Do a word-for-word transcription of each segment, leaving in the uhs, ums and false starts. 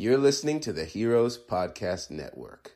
You're listening to the Heroes Podcast Network.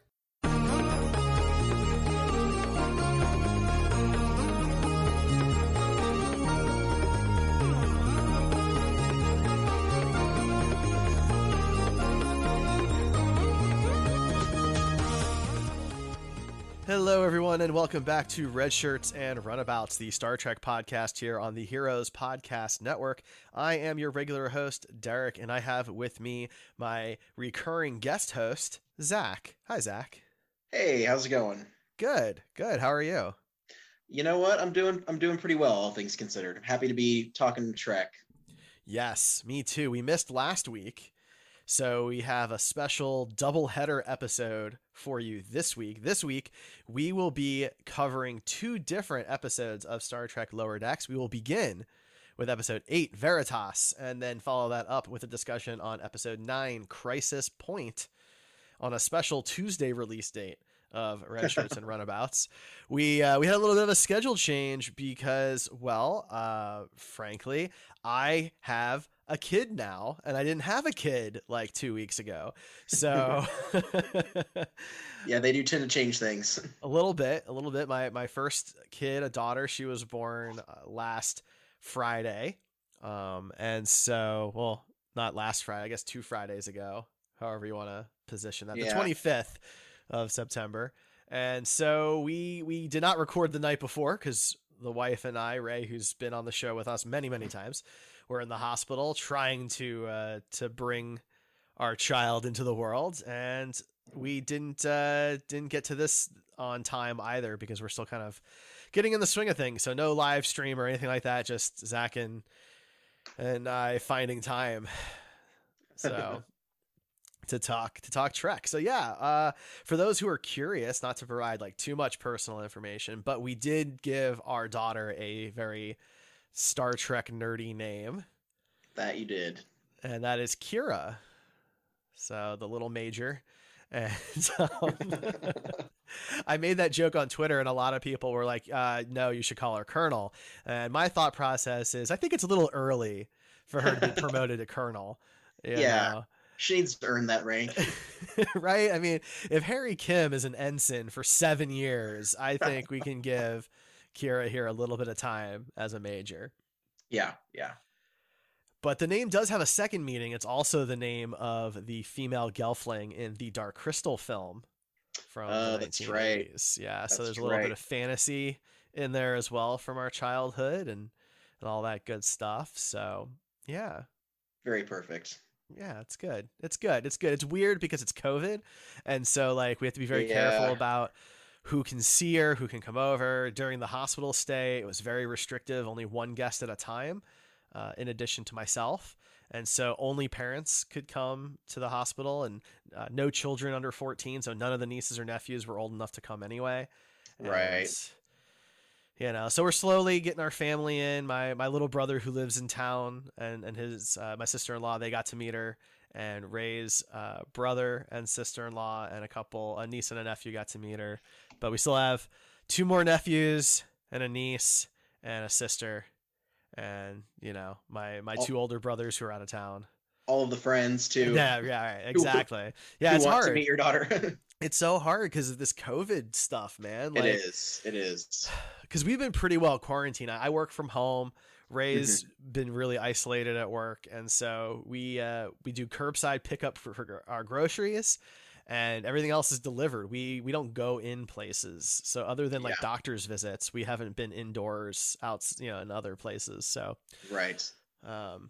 Hello, everyone, and welcome back to Red Shirts and Runabouts, the Star Trek podcast here on the Heroes Podcast Network. I am your regular host, Derek, and I have with me my recurring guest host, Zach. Hi, Zach. Hey, how's it going? Good, good. How are you? You know what? I'm doing I'm doing pretty well, all things considered. Happy to be talking Trek. Yes, me too. We missed last week, so we have a special double-header episode for you this week. This week, we will be covering two different episodes of Star Trek Lower Decks. We will begin with episode eight, Veritas, and then follow that up with a discussion on episode nine, Crisis Point, on a special Tuesday release date of Red Shirts and Runabouts. We uh, we had a little bit of a schedule change because, well, uh, frankly, I have a kid now, and I didn't have a kid like two weeks ago. So yeah, they do tend to change things. a little bit, a little bit. My, my first kid, a daughter, she was born uh, last Friday. Um, and so, well, not last Friday, I guess two Fridays ago, however you want to position that, yeah. the twenty-fifth of September. And so we, we did not record the night before because the wife and I, Ray, who's been on the show with us many, many times, were in the hospital trying to uh, to bring our child into the world, and we didn't uh, didn't get to this on time either because we're still kind of getting in the swing of things. So no live stream or anything like that. Just Zach and and I finding time. So. to talk to talk Trek. So yeah, uh, for those who are curious, not to provide like too much personal information, but we did give our daughter a very Star Trek nerdy name. That you did. And that is Kira. So the little major. And um, I made that joke on Twitter, and a lot of people were like, uh, no, you should call her Colonel. And my thought process is I think it's a little early for her to be promoted to Colonel. You yeah. know? She needs to earn that rank. Right? I mean, if Harry Kim is an ensign for seven years, I think we can give Kira here a little bit of time as a major. Yeah, yeah. But the name does have a second meaning. It's also the name of the female Gelfling in the Dark Crystal film from uh, the that's nineteen eighties. right. Yeah, that's so there's a right. little bit of fantasy in there as well from our childhood and, and all that good stuff. So, yeah. Very perfect. Yeah, it's good. It's good. It's good. It's weird because it's COVID. And so like we have to be very yeah. careful about who can see her, who can come over. During the hospital stay, it was very restrictive, only one guest at a time, uh, in addition to myself. And so only parents could come to the hospital, and uh, no children under fourteen. So none of the nieces or nephews were old enough to come anyway. Right. And, you know, so we're slowly getting our family in. My my little brother who lives in town and, and his uh, my sister-in-law, they got to meet her. And Ray's uh, brother and sister-in-law and a couple, a niece and a nephew got to meet her. But we still have two more nephews and a niece and a sister. And, you know, my, my two older brothers who are out of town. All of the friends, too. Yeah, yeah, right, exactly. Yeah, who it's want hard. to meet your daughter. It's so hard because of this COVID stuff, man. Like, it is. It is. Because we've been pretty well quarantined. I work from home. Ray's mm-hmm. been really isolated at work, and so we uh, we do curbside pickup for, for our groceries, and everything else is delivered. We we don't go in places. So other than like yeah. doctor's visits, we haven't been indoors out, you know, in other places. So right. Um,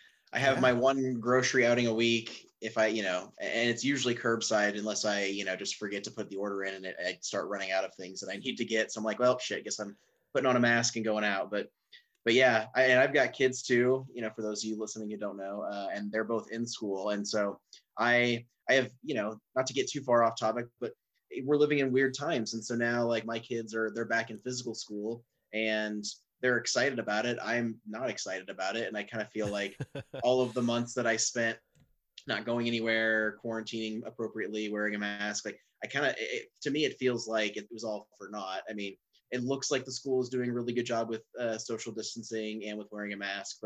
I have yeah. my one grocery outing a week. If I, you know, and it's usually curbside unless I, you know, just forget to put the order in and it, I start running out of things that I need to get. So I'm like, well, shit, guess I'm putting on a mask and going out. But, but yeah, I, and I've got kids too, you know, for those of you listening who don't know, uh, and they're both in school. And so I, I have, you know, not to get too far off topic, but we're living in weird times. And so now like my kids are, they're back in physical school and they're excited about it. I'm not excited about it. And I kind of feel like all of the months that I spent not going anywhere, quarantining appropriately, wearing a mask, like I kind of, to me, it feels like it was all for naught. I mean, it looks like the school is doing a really good job with uh, social distancing and with wearing a mask, but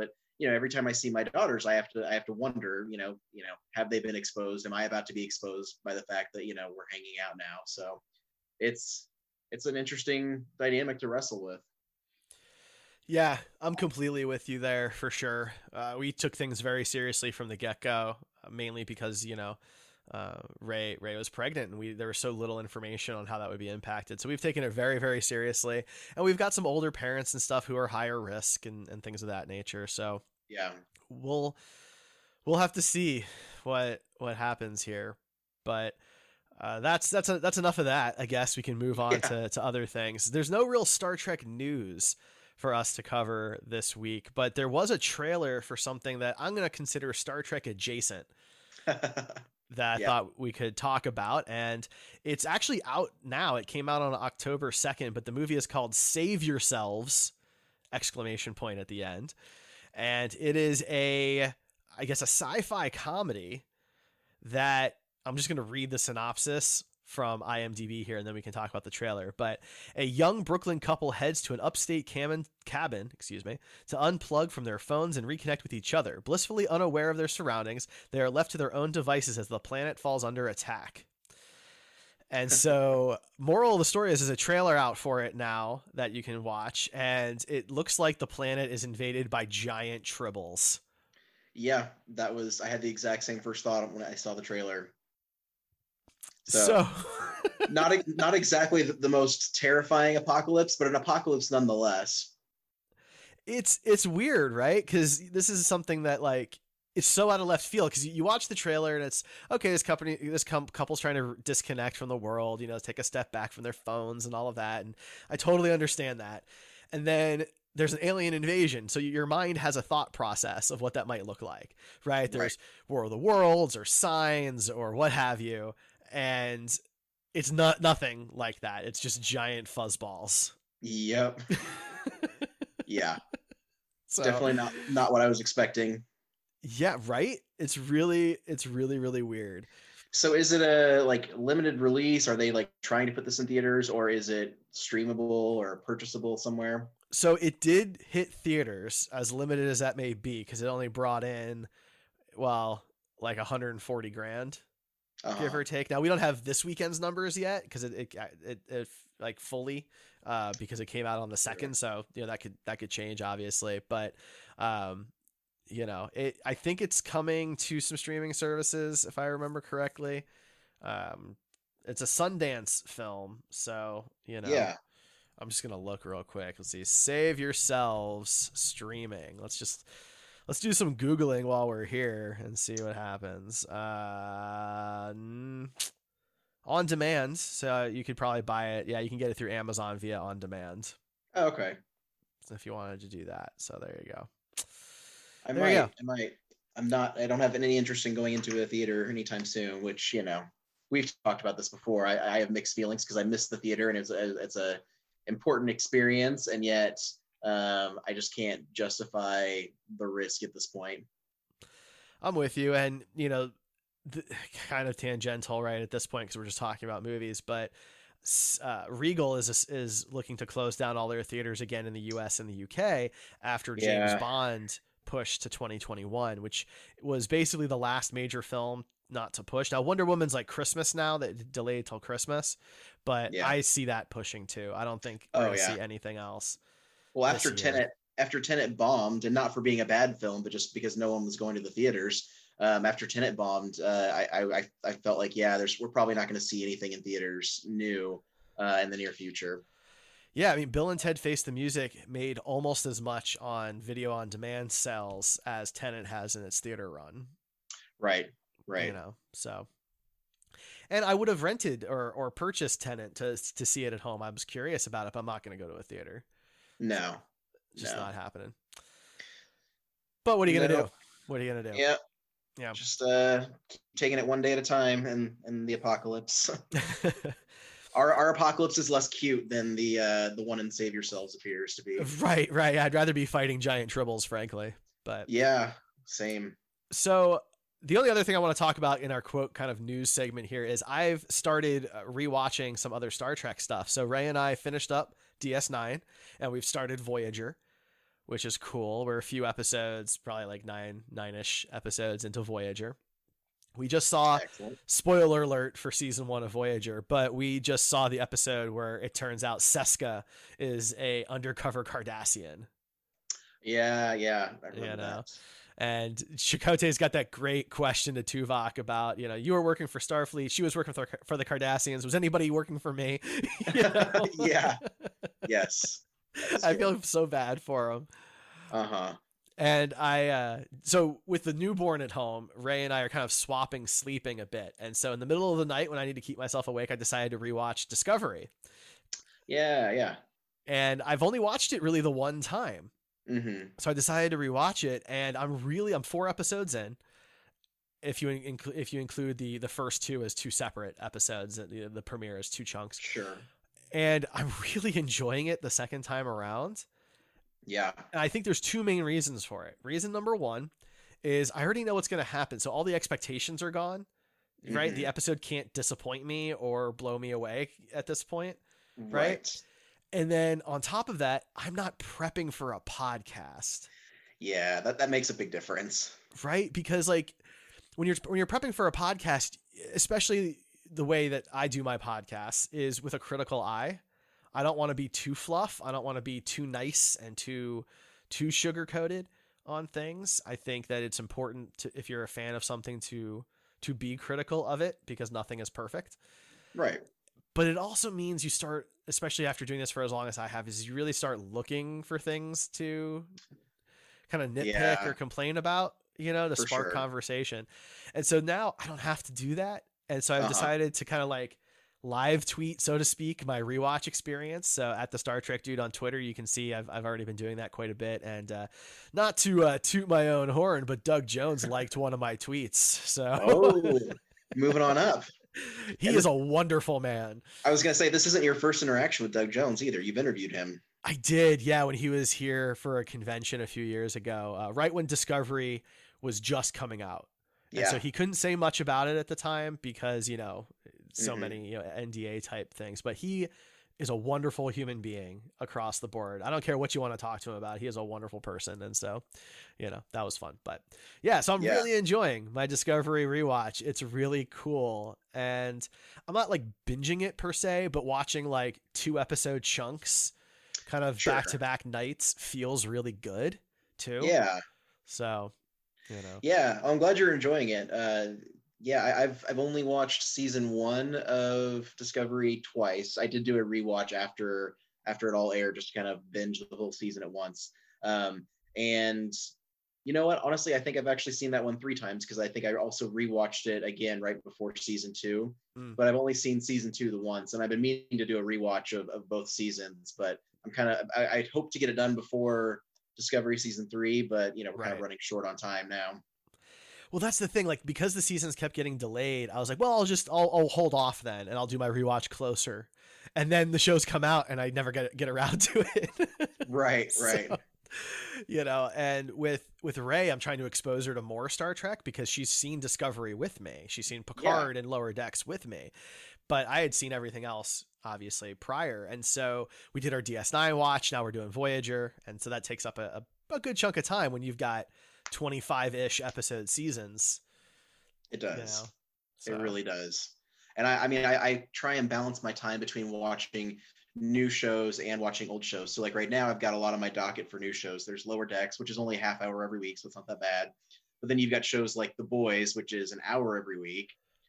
you know, every time I see my daughters, I have to I have to wonder, you know, you know, have they been exposed? Am I about to be exposed by the fact that, you know, we're hanging out now? So it's it's an interesting dynamic to wrestle with. Yeah, I'm completely with you there for sure. Uh, we took things very seriously from the get go, mainly because, you know, uh, Ray Ray was pregnant, and we there was so little information on how that would be impacted. So we've taken it very, very seriously, and we've got some older parents and stuff who are higher risk and, and things of that nature. So Yeah, we'll we'll have to see what what happens here, but. Uh, that's that's a, that's enough of that. I guess we can move on yeah. to, to other things. There's no real Star Trek news for us to cover this week, but there was a trailer for something that I'm going to consider Star Trek adjacent that I Yeah. thought we could talk about. And it's actually out now. It came out on October second, but the movie is called Save Yourselves! Exclamation point at the end. And it is a, I guess, a sci-fi comedy that I'm just going to read the synopsis from IMDb here, and then we can talk about the trailer. But a young Brooklyn couple heads to an upstate cabin, cabin, excuse me, to unplug from their phones and reconnect with each other. Blissfully unaware of their surroundings, they are left to their own devices as the planet falls under attack. And so, moral of the story is, there's a trailer out for it now that you can watch, and it looks like the planet is invaded by giant tribbles. Yeah, that was I had the exact same first thought when I saw the trailer. So, So, not not exactly the, the most terrifying apocalypse, but an apocalypse nonetheless. it's it's weird, right? Because this is something that, like, it's so out of left field. Because you, you watch the trailer and it's okay. This company, this com- couple's trying to disconnect from the world, you know, take a step back from their phones and all of that, and I totally understand that. And then there's an alien invasion, so your mind has a thought process of what that might look like, right? There's Right. War of the Worlds or Signs or what have you, and it's not nothing like that. It's just giant fuzzballs. Yep. Yeah. So, Definitely not not what I was expecting. yeah, right. It's really, it's really, really weird. So is it a like limited release? Are they like trying to put this in theaters, or is it streamable or purchasable somewhere? So it did hit theaters, as limited as that may be, because it only brought in, well, like one hundred forty grand, Uh-huh. give or take. Now we don't have this weekend's numbers yet, because it, it it it like fully, uh, because it came out on the second. So you know that could that could change, obviously, but um, you know, it. I think it's coming to some streaming services, if I remember correctly. Um, it's a Sundance film, so you know. Yeah. I'm just gonna look real quick. Let's see. Save Yourselves streaming. Let's just let's do some googling while we're here and see what happens. Uh, mm, on demand, so you could probably buy it. Yeah, you can get it through Amazon via on demand. Oh, okay. So if you wanted to do that, so there you go. I There might. you go. I might. I'm not. I don't have any interest in going into a theater anytime soon. Which, you know, we've talked about this before. I, I have mixed feelings because I miss the theater, and it's a, it's a important experience, and yet um, I just can't justify the risk at this point. I'm with you, and you know, the, kind of tangential, right, at this point, because we're just talking about movies. But uh, Regal is is looking to close down all their theaters again in the U S and the U K after James Yeah. Bond pushed to twenty twenty-one, which was basically the last major film not to push. Now Wonder Woman's like Christmas now, that delayed till Christmas, but Yeah. I see that pushing too. I don't think we're Oh, gonna yeah. see anything else. Well, this after year. Tenet, after Tenet bombed, and not for being a bad film, but just because no one was going to the theaters. Um, after Tenet bombed, uh, I, I I I felt like yeah, there's we're probably not going to see anything in theaters new uh, in the near future. Yeah, I mean, Bill and Ted Face the Music made almost as much on video on demand sales as Tenet has in its theater run. Right, right. You know, so. And I would have rented or or purchased Tenet to to see it at home. I was curious about it, but I'm not going to go to a theater. No, It's just no. not happening. But what are you going to No. do? What are you going to do? Yeah, Yeah. just uh, keep taking it one day at a time, and and the apocalypse. our our apocalypse is less cute than the uh, the one in Save Yourselves appears to be. right, right. I'd rather be fighting giant tribbles, frankly. But Yeah, same. so the only other thing I want to talk about in our quote kind of news segment here is I've started uh, rewatching some other Star Trek stuff. So Ray and I finished up D S nine, and we've started Voyager. which is cool. We're a few episodes, probably like nine, nine-ish episodes into Voyager. We just saw, Excellent. spoiler alert for season one of Voyager, but we just saw the episode where it turns out Seska is a undercover Cardassian. Yeah, yeah. I remember You know, that. and Chakotay's got that great question to Tuvok about, you know, you were working for Starfleet, she was working for, for the Cardassians. Was anybody working for me? You know? Yeah. Yes. I feel so bad for him. Uh-huh. And I, uh, so with the newborn at home, Ray and I are kind of swapping sleeping a bit. And so in the middle of the night when I need to keep myself awake, I decided to rewatch Discovery. Yeah, yeah. And I've only watched it really the one time. Mm-hmm. So I decided to rewatch it, and I'm really, I'm four episodes in. If you include, if you include the, the first two as two separate episodes, the, the premiere is two chunks. Sure. And I'm really enjoying it the second time around. Yeah. And I think there's two main reasons for it. Reason number one is I already know what's going to happen. So all the expectations are gone, right? Mhm. The episode can't disappoint me or blow me away at this point. Right. Right. And then on top of that, I'm not prepping for a podcast, Yeah, that, that makes a big difference. right? Because like when you're, when you're prepping for a podcast, especially the way that I do my podcasts is with a critical eye. I don't want to be too fluff. I don't want to be too nice and too, too sugar coated on things. I think that it's important to, if you're a fan of something, to, to be critical of it, because nothing is perfect. Right. But it also means you start, especially after doing this for as long as I have, is you really start looking for things to kind of nitpick Yeah. or complain about, you know, to For spark sure. conversation. And so now I don't have to do that. And so I've Uh-huh. decided to kind of like live tweet, so to speak, my rewatch experience. So at the Star Trek Dude on Twitter, you can see I've, I've already been doing that quite a bit. And uh, not to uh, toot my own horn, but Doug Jones liked one of my tweets. So Oh, moving on up. he is a wonderful man. I was going to say, this isn't your first interaction with Doug Jones either. You've interviewed him. I did, yeah, when he was here for a convention a few years ago, uh, right when Discovery was just coming out. And Yeah. so he couldn't say much about it at the time because, you know, so Mhm. many, you know, N D A type things. But he is a wonderful human being across the board. I don't care what you want to talk to him about. He is a wonderful person. And so, you know, that was fun. But yeah, so I'm Yeah. really enjoying my Discovery rewatch. It's really cool. And I'm not like binging it per se, but watching like two episode chunks kind of Sure. back to back nights feels really good too. Yeah. So, you know, Yeah. I'm glad you're enjoying it. Uh, yeah, I, I've I've only watched season one of Discovery twice. I did do a rewatch after after it all aired, just to kind of binge the whole season at once. Um, and you know what? Honestly, I think I've actually seen that one three times because I think I also rewatched it again right before season two. Mm. But I've only seen season two the once, and I've been meaning to do a rewatch of, of both seasons. But I'm kind of I, I hope to get it done before Discovery season three, but you know we're kind Right. of running short on time now. well, that's the thing. Like, because the seasons kept getting delayed, I was like, well, I'll just, I'll, I'll hold off then, and I'll do my rewatch closer. And then the shows come out, and I never get get around to it. Right, So, right. you know, and with with Ray, I'm trying to expose her to more Star Trek because she's seen Discovery with me. She's seen Picard and Lower Decks with me. But I had seen everything else, obviously, prior. And so we did our D S nine watch. Now we're doing Voyager. And so that takes up a, a, a good chunk of time when you've got twenty-five-ish episode seasons. It You does. know? It So, really does. And I, I mean, I, I try and balance my time between watching new shows and watching old shows. So like right now, I've got a lot on my docket for new shows. There's Lower Decks, which is only a half hour every week, so it's not that bad. But then you've got shows like The Boys, which is an hour every week.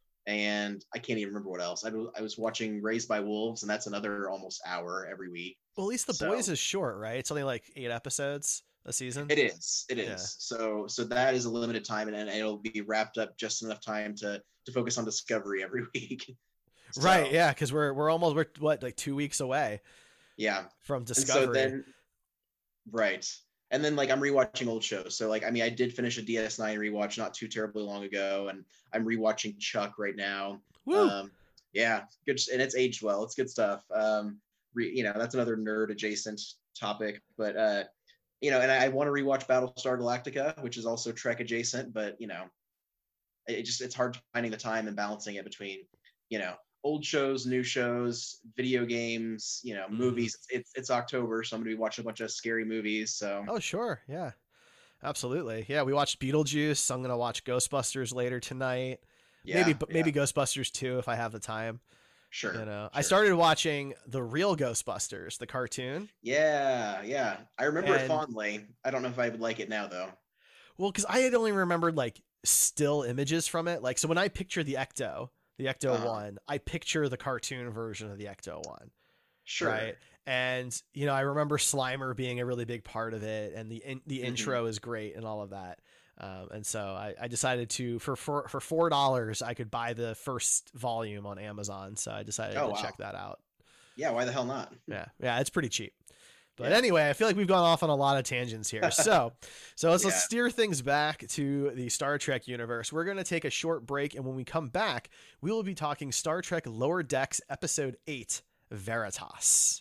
And I can't even remember what else. I, was- I was watching Raised by Wolves, and that's another almost hour every week. Well, at least The So- Boys is short, right? It's only like eight episodes a season. It is. It is. Yeah. So so that is a limited time, and, and it'll be wrapped up just enough time to to focus on Discovery every week. Right, So, yeah, because we're we're almost we're what like two weeks away Yeah. from And Discovery. so then, right. And then like I'm rewatching old shows. So like I mean I did finish a D S nine rewatch not too terribly long ago, and I'm rewatching Chuck right now. Woo! Um, yeah, good, and it's aged well. It's good stuff. Um, re, you know that's another nerd adjacent topic, but uh, you know, and I, I want to rewatch Battlestar Galactica, which is also Trek adjacent, but you know, it just it's hard finding the time and balancing it between you know old shows, new shows, video games, you know, Mhm. movies. It's it's October, so I'm gonna be watching a bunch of scary movies. So Oh, sure. Yeah, absolutely. Yeah, we watched Beetlejuice. I'm gonna watch Ghostbusters later tonight. Maybe, yeah, but yeah, maybe Ghostbusters two if I have the time. sure, You know, I sure. started watching the real Ghostbusters, the cartoon, Yeah, yeah. I remember it and fondly. I don't know if I would like it now though. well, because I had only remembered like still images from it. Like, so when I picture the Ecto, the Ecto Uh-huh. one, I picture the cartoon version of the Ecto one, Sure. right? And you know, I remember Slimer being a really big part of it, and the in, the Mhm. intro is great and all of that. Um, and so I, I decided to for for for four dollars I could buy the first volume on Amazon. So I decided Oh, to wow. check that out. Yeah, why the hell not? Yeah, yeah, it's pretty cheap. But Yeah. anyway, I feel like we've gone off on a lot of tangents here. So, so let's, let's Yeah. steer things back to the Star Trek universe. We're going to take a short break, and when we come back, we will be talking Star Trek Lower Decks Episode eight, Veritas.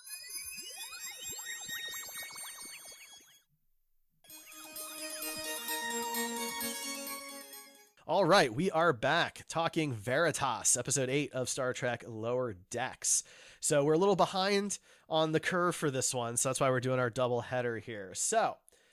All right, we are back talking Veritas, episode eight of Star Trek Lower Decks. So we're a little behind on the curve for this one, so that's why we're doing our double header here. So,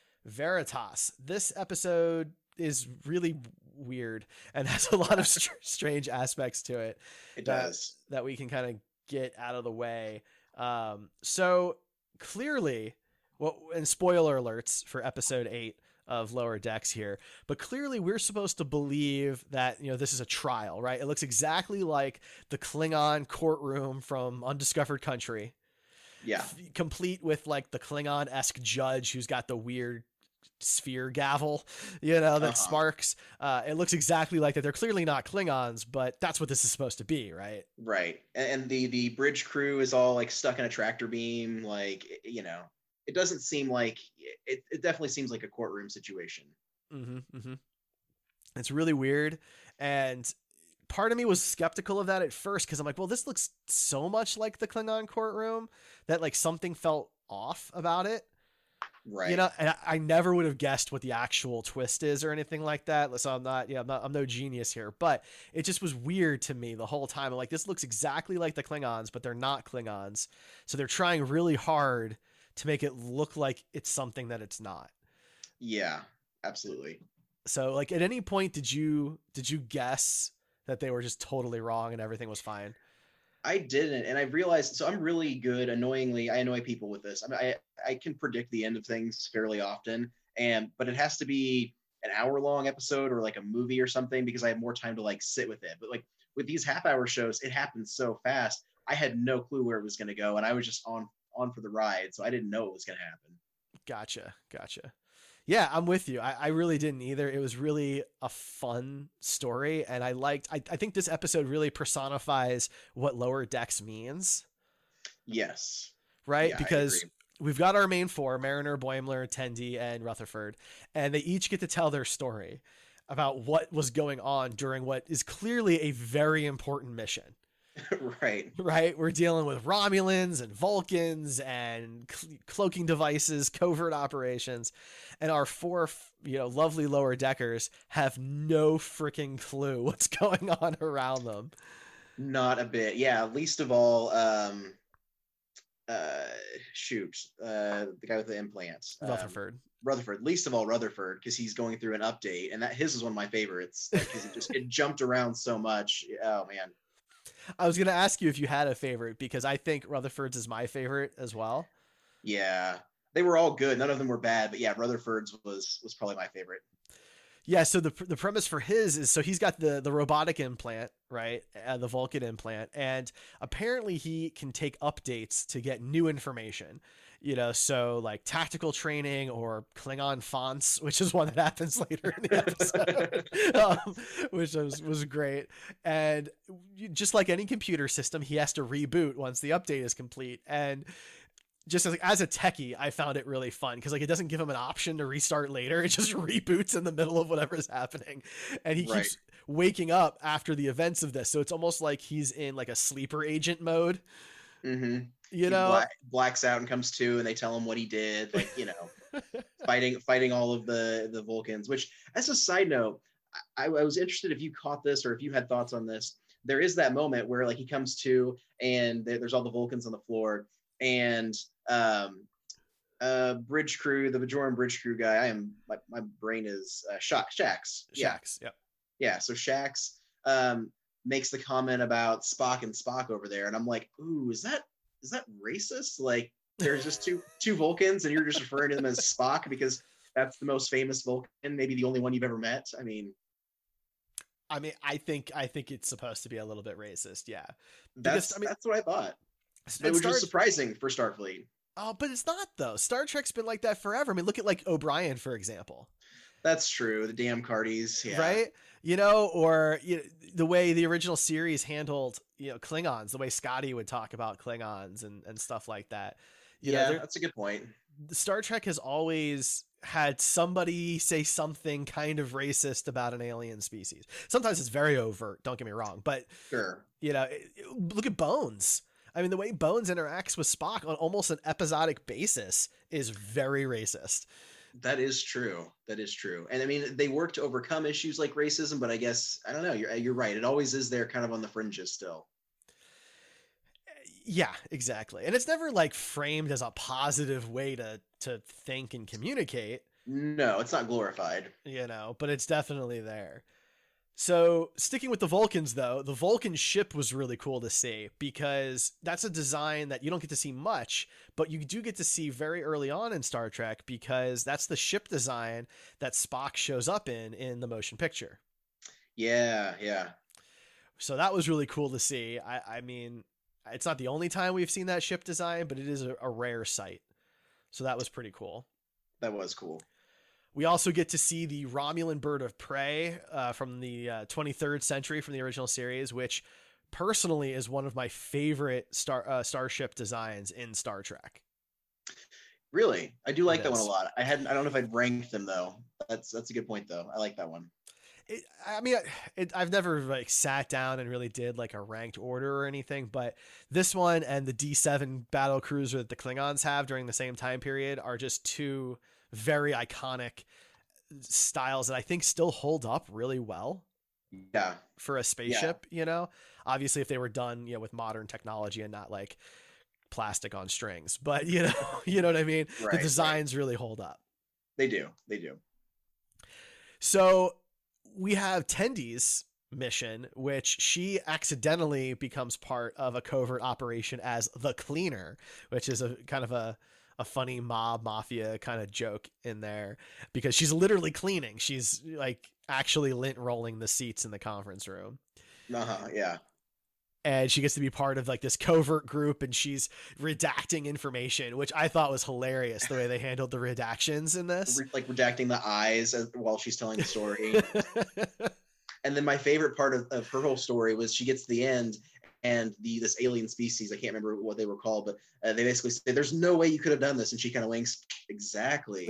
Veritas, this episode is really weird and has a lot of str- strange aspects to it. It that, does. that we can kind of get out of the way. Um, so clearly, well, and spoiler alerts for episode eight of Lower Decks here, but clearly we're supposed to believe that, you know, this is a trial, right? It looks exactly like the Klingon courtroom from Undiscovered Country. Yeah. F- complete with like the Klingon-esque judge who's got the weird sphere gavel, you know, that Uh-huh. sparks. Uh, it looks exactly like that. They're clearly not Klingons, but that's what this is supposed to be, right? Right. And, and the the bridge crew is all like stuck in a tractor beam, like, you know. It doesn't seem like it, it definitely seems like a courtroom situation. Mm-hmm, mm-hmm. It's really weird. And part of me was skeptical of that at first because I'm like, well, this looks so much like the Klingon courtroom that like something felt off about it. Right. You know, and I, I never would have guessed what the actual twist is or anything like that. So I'm not, yeah, I'm not, I'm no genius here, but it just was weird to me the whole time. I'm like, this looks exactly like the Klingons, but they're not Klingons. So they're trying really hard to make it look like it's something that it's not. Yeah, absolutely. So like at any point, did you, did you guess that they were just totally wrong and everything was fine? I didn't, and I realized. So I'm really good. Annoyingly, I annoy people with this. I mean, I I can predict the end of things fairly often, and but it has to be an hour long episode or like a movie or something because I have more time to like sit with it. But like with these half hour shows, it happens so fast. I had no clue where it was going to go, and I was just on on for the ride, so I didn't know what was going to happen. Gotcha, gotcha. Yeah, I'm with you. I, I really didn't either. It was really a fun story, and I liked. I, I think this episode really personifies what Lower Decks means, Yes. right? Yeah, I because agree. we've got our main four: Mariner, Boimler, Tendi, and Rutherford, and they each get to tell their story about what was going on during what is clearly a very important mission. Right. Right, we're dealing with Romulans and Vulcans and cl- cloaking devices, covert operations, and our four, you know, lovely lower deckers have no freaking clue what's going on around them. Not a bit. Yeah. Least of all, um, uh, shoot, uh, the guy with the implants, um, Rutherford. Rutherford. Least of all, Rutherford, because he's going through an update, and that his is one of my favorites because it just it jumped around so much. Oh man. I was gonna ask you if you had a favorite because I think Rutherford's is my favorite as well. Yeah, they were all good. None of them were bad, but yeah, Rutherford's was was probably my favorite. Yeah, so the the premise for his is so he's got the the robotic implant, right? Uh, the Vulcan implant, and apparently he can take updates to get new information. You know, so like tactical training or Klingon fonts, which is one that happens later in the episode, um, which was was great. And just like any computer system, he has to reboot once the update is complete. And just as, like, as a techie, I found it really fun because like it doesn't give him an option to restart later. It just reboots in the middle of whatever is happening, and he Right. keeps waking up after the events of this. So it's almost like he's in like a sleeper agent mode. Mm-hmm. You He know, black, blacks out and comes to, and they tell him what he did, like you know, fighting fighting all of the the Vulcans. Which, as a side note, I, I was interested if you caught this or if you had thoughts on this. there is that moment where like he comes to and there, there's all the Vulcans on the floor, and um, uh, bridge crew, the Bajoran bridge crew guy. I am my, my brain is uh, Shax. Shax. Yeah. Shax. Yep. Yeah. So Shax um, makes the comment about Spock and Spock over there, and I'm like, ooh, is that is that racist? Like, there's just two two Vulcans, and you're just referring to them as Spock because that's the most famous Vulcan, maybe the only one you've ever met. I mean, I mean, I think I think it's supposed to be a little bit racist. Yeah. That's because, I mean, that's what I thought. It was just surprising for Starfleet. Oh, but it's not though. Star Trek's been like that forever. I mean, look at like O'Brien, for example. That's true. The damn Cardis, yeah. Right? You know, or you know, the way the original series handled, you know, Klingons, the way Scotty would talk about Klingons and, and stuff like that. You yeah, know, that's a good point. Star Trek has always had somebody say something kind of racist about an alien species. Sometimes it's very overt, don't get me wrong, but sure. You know, look at Bones. I mean, the way Bones interacts with Spock on almost an episodic basis is very racist. That is true. That is true. And I mean, they work to overcome issues like racism, but I guess, I don't know, you're, you're right. It always is there kind of on the fringes still. Yeah, exactly. And it's never like framed as a positive way to, to think and communicate. No, it's not glorified. You know, but it's definitely there. So sticking with the Vulcans, though, the Vulcan ship was really cool to see because that's a design that you don't get to see much, but you do get to see very early on in Star Trek because that's the ship design that Spock shows up in in the motion picture. Yeah, yeah. So that was really cool to see. I, I mean, it's not the only time we've seen that ship design, but it is a, a rare sight. So that was pretty cool. That was cool. We also get to see the Romulan bird of prey uh, from the uh, twenty-third century from the original series, which personally is one of my favorite star uh, starship designs in Star Trek. Really? I do like It that is. one a lot. I hadn't, I don't know if I'd ranked them though. That's, that's a good point though. I like that one. It, I mean, it, I've never like sat down and really did like a ranked order or anything, but this one and the D seven battle cruiser that the Klingons have during the same time period are just two very iconic styles that I think still hold up really well. Yeah. For a spaceship, yeah. You know, obviously if they were done, you know, with modern technology and not like plastic on strings, but you know, you know what I mean? Right, the designs right. really hold up. They do. They do. So we have Tendi's mission, which she accidentally becomes part of a covert operation as the Cleaner, which is a kind of a, a funny mob mafia kind of joke in there because she's literally cleaning. She's like actually lint rolling the seats in the conference room. Uh-huh, yeah. And she gets to be part of like this covert group and she's redacting information, which I thought was hilarious the way they handled the redactions in this. Like redacting the eyes as, while she's telling the story. And then my favorite part of, of her whole story was she gets to the end and the this alien species, I can't remember what they were called, but uh, they basically say, there's no way you could have done this. And she kind of winks. Exactly.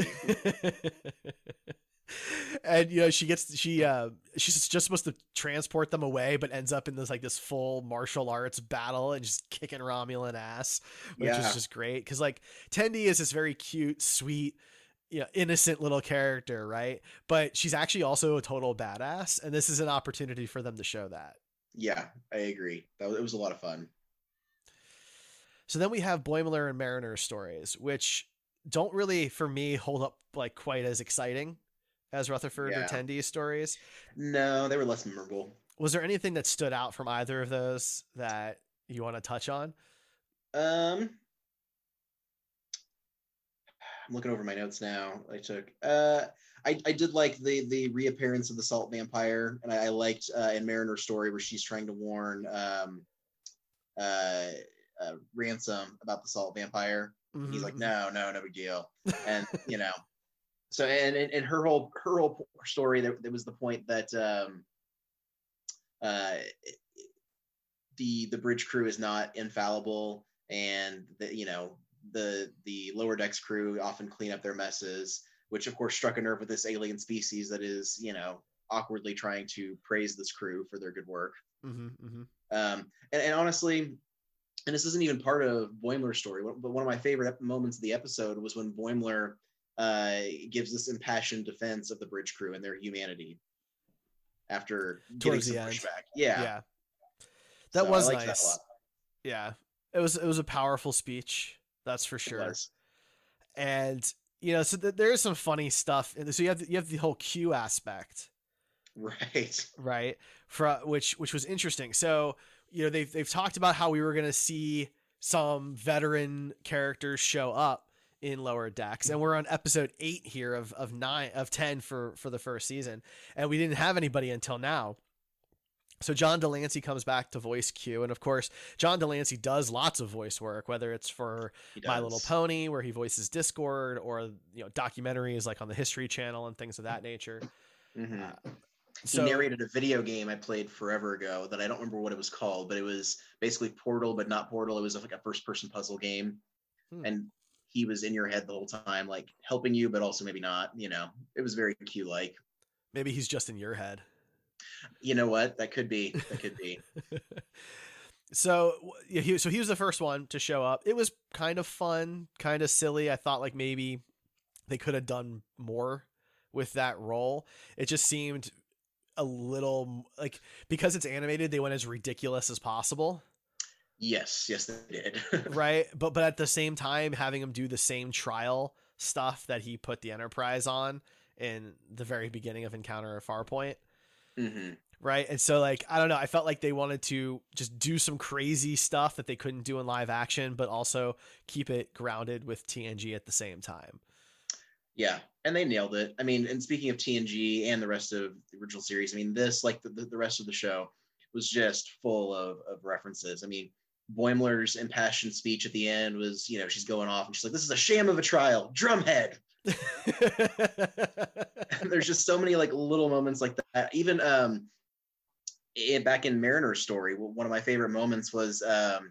And you know she gets she uh she's just supposed to transport them away, but ends up in this like this full martial arts battle and just kicking Romulan ass, which Yeah. is just great because like Tendi is this very cute, sweet, you know, innocent little character, right? But she's actually also a total badass, and this is an opportunity for them to show that. Yeah, I agree. That was, it was a lot of fun. So then we have Boimler and Mariner stories, which don't really, for me, hold up like quite as exciting as Rutherford Yeah. or Tendi's stories. No, they were less memorable. Was there anything that stood out from either of those that you want to touch on? Um, I'm looking over my notes now. I took. Uh, I I did like the the reappearance of the salt vampire, and I, I liked uh, in Mariner's story where she's trying to warn um, uh, uh, Ransom about the salt vampire. Mm-hmm. He's like, no, no, no big deal, and you know. So and, and and her whole her whole story there, there was the point that um, uh, the the bridge crew is not infallible, and that you know the the lower decks crew often clean up their messes, which of course struck a nerve with this alien species that is you know awkwardly trying to praise this crew for their good work. Mm-hmm, mm-hmm. Um, and, and honestly, and this isn't even part of Boimler's story, but one of my favorite moments of the episode was when Boimler uh, gives this impassioned defense of the bridge crew and their humanity after Towards getting the some end. pushback. Yeah. Yeah. That So was I liked that a nice. lot. Yeah, it was it was a powerful speech. That's for It sure. was. And you know, so th- there is some funny stuff. And so you have the, you have the whole Q aspect, Right. right? For which which was interesting. So you know they've they've talked about how we were going to see some veteran characters show up in Lower Decks, and we're on episode eight here of of nine of ten for for the first season, and we didn't have anybody until now. So John Delancey comes back to voice Q, and of course John Delancey does lots of voice work, whether it's for He My does. Little Pony, where he voices Discord, or you know documentaries like on the History Channel and things of that nature. Mhm. Uh, He so narrated a video game I played forever ago that I don't remember what it was called, but it was basically Portal, but not Portal. It was like a first-person puzzle game, hmm, and he was in your head the whole time, like helping you, but also maybe not. You know, it was very Q-like. maybe he's just in your head. You know what? That could be. That could be. So yeah, he, so he was the first one to show up. It was kind of fun, kind of silly. I thought like maybe they could have done more with that role. It just seemed a little like, because it's animated, they went as ridiculous as possible, Yes, yes, they did. right? But but at the same time, having him do the same trial stuff that he put the Enterprise on in the very beginning of Encounter at Farpoint. hmm Right. And so, like, I don't know. I felt like they wanted to just do some crazy stuff that they couldn't do in live action, but also keep it grounded with T N G at the same time. Yeah, and they nailed it. I mean, and speaking of T N G and the rest of the original series, I mean, this, like the, the rest of the show, was just full of, of references. I mean, Boimler's impassioned speech at the end was, you know, she's going off and she's like, this is a sham of a trial, drumhead. And there's just so many like little moments like that. Even um, it, back in Mariner's story, one of my favorite moments was um,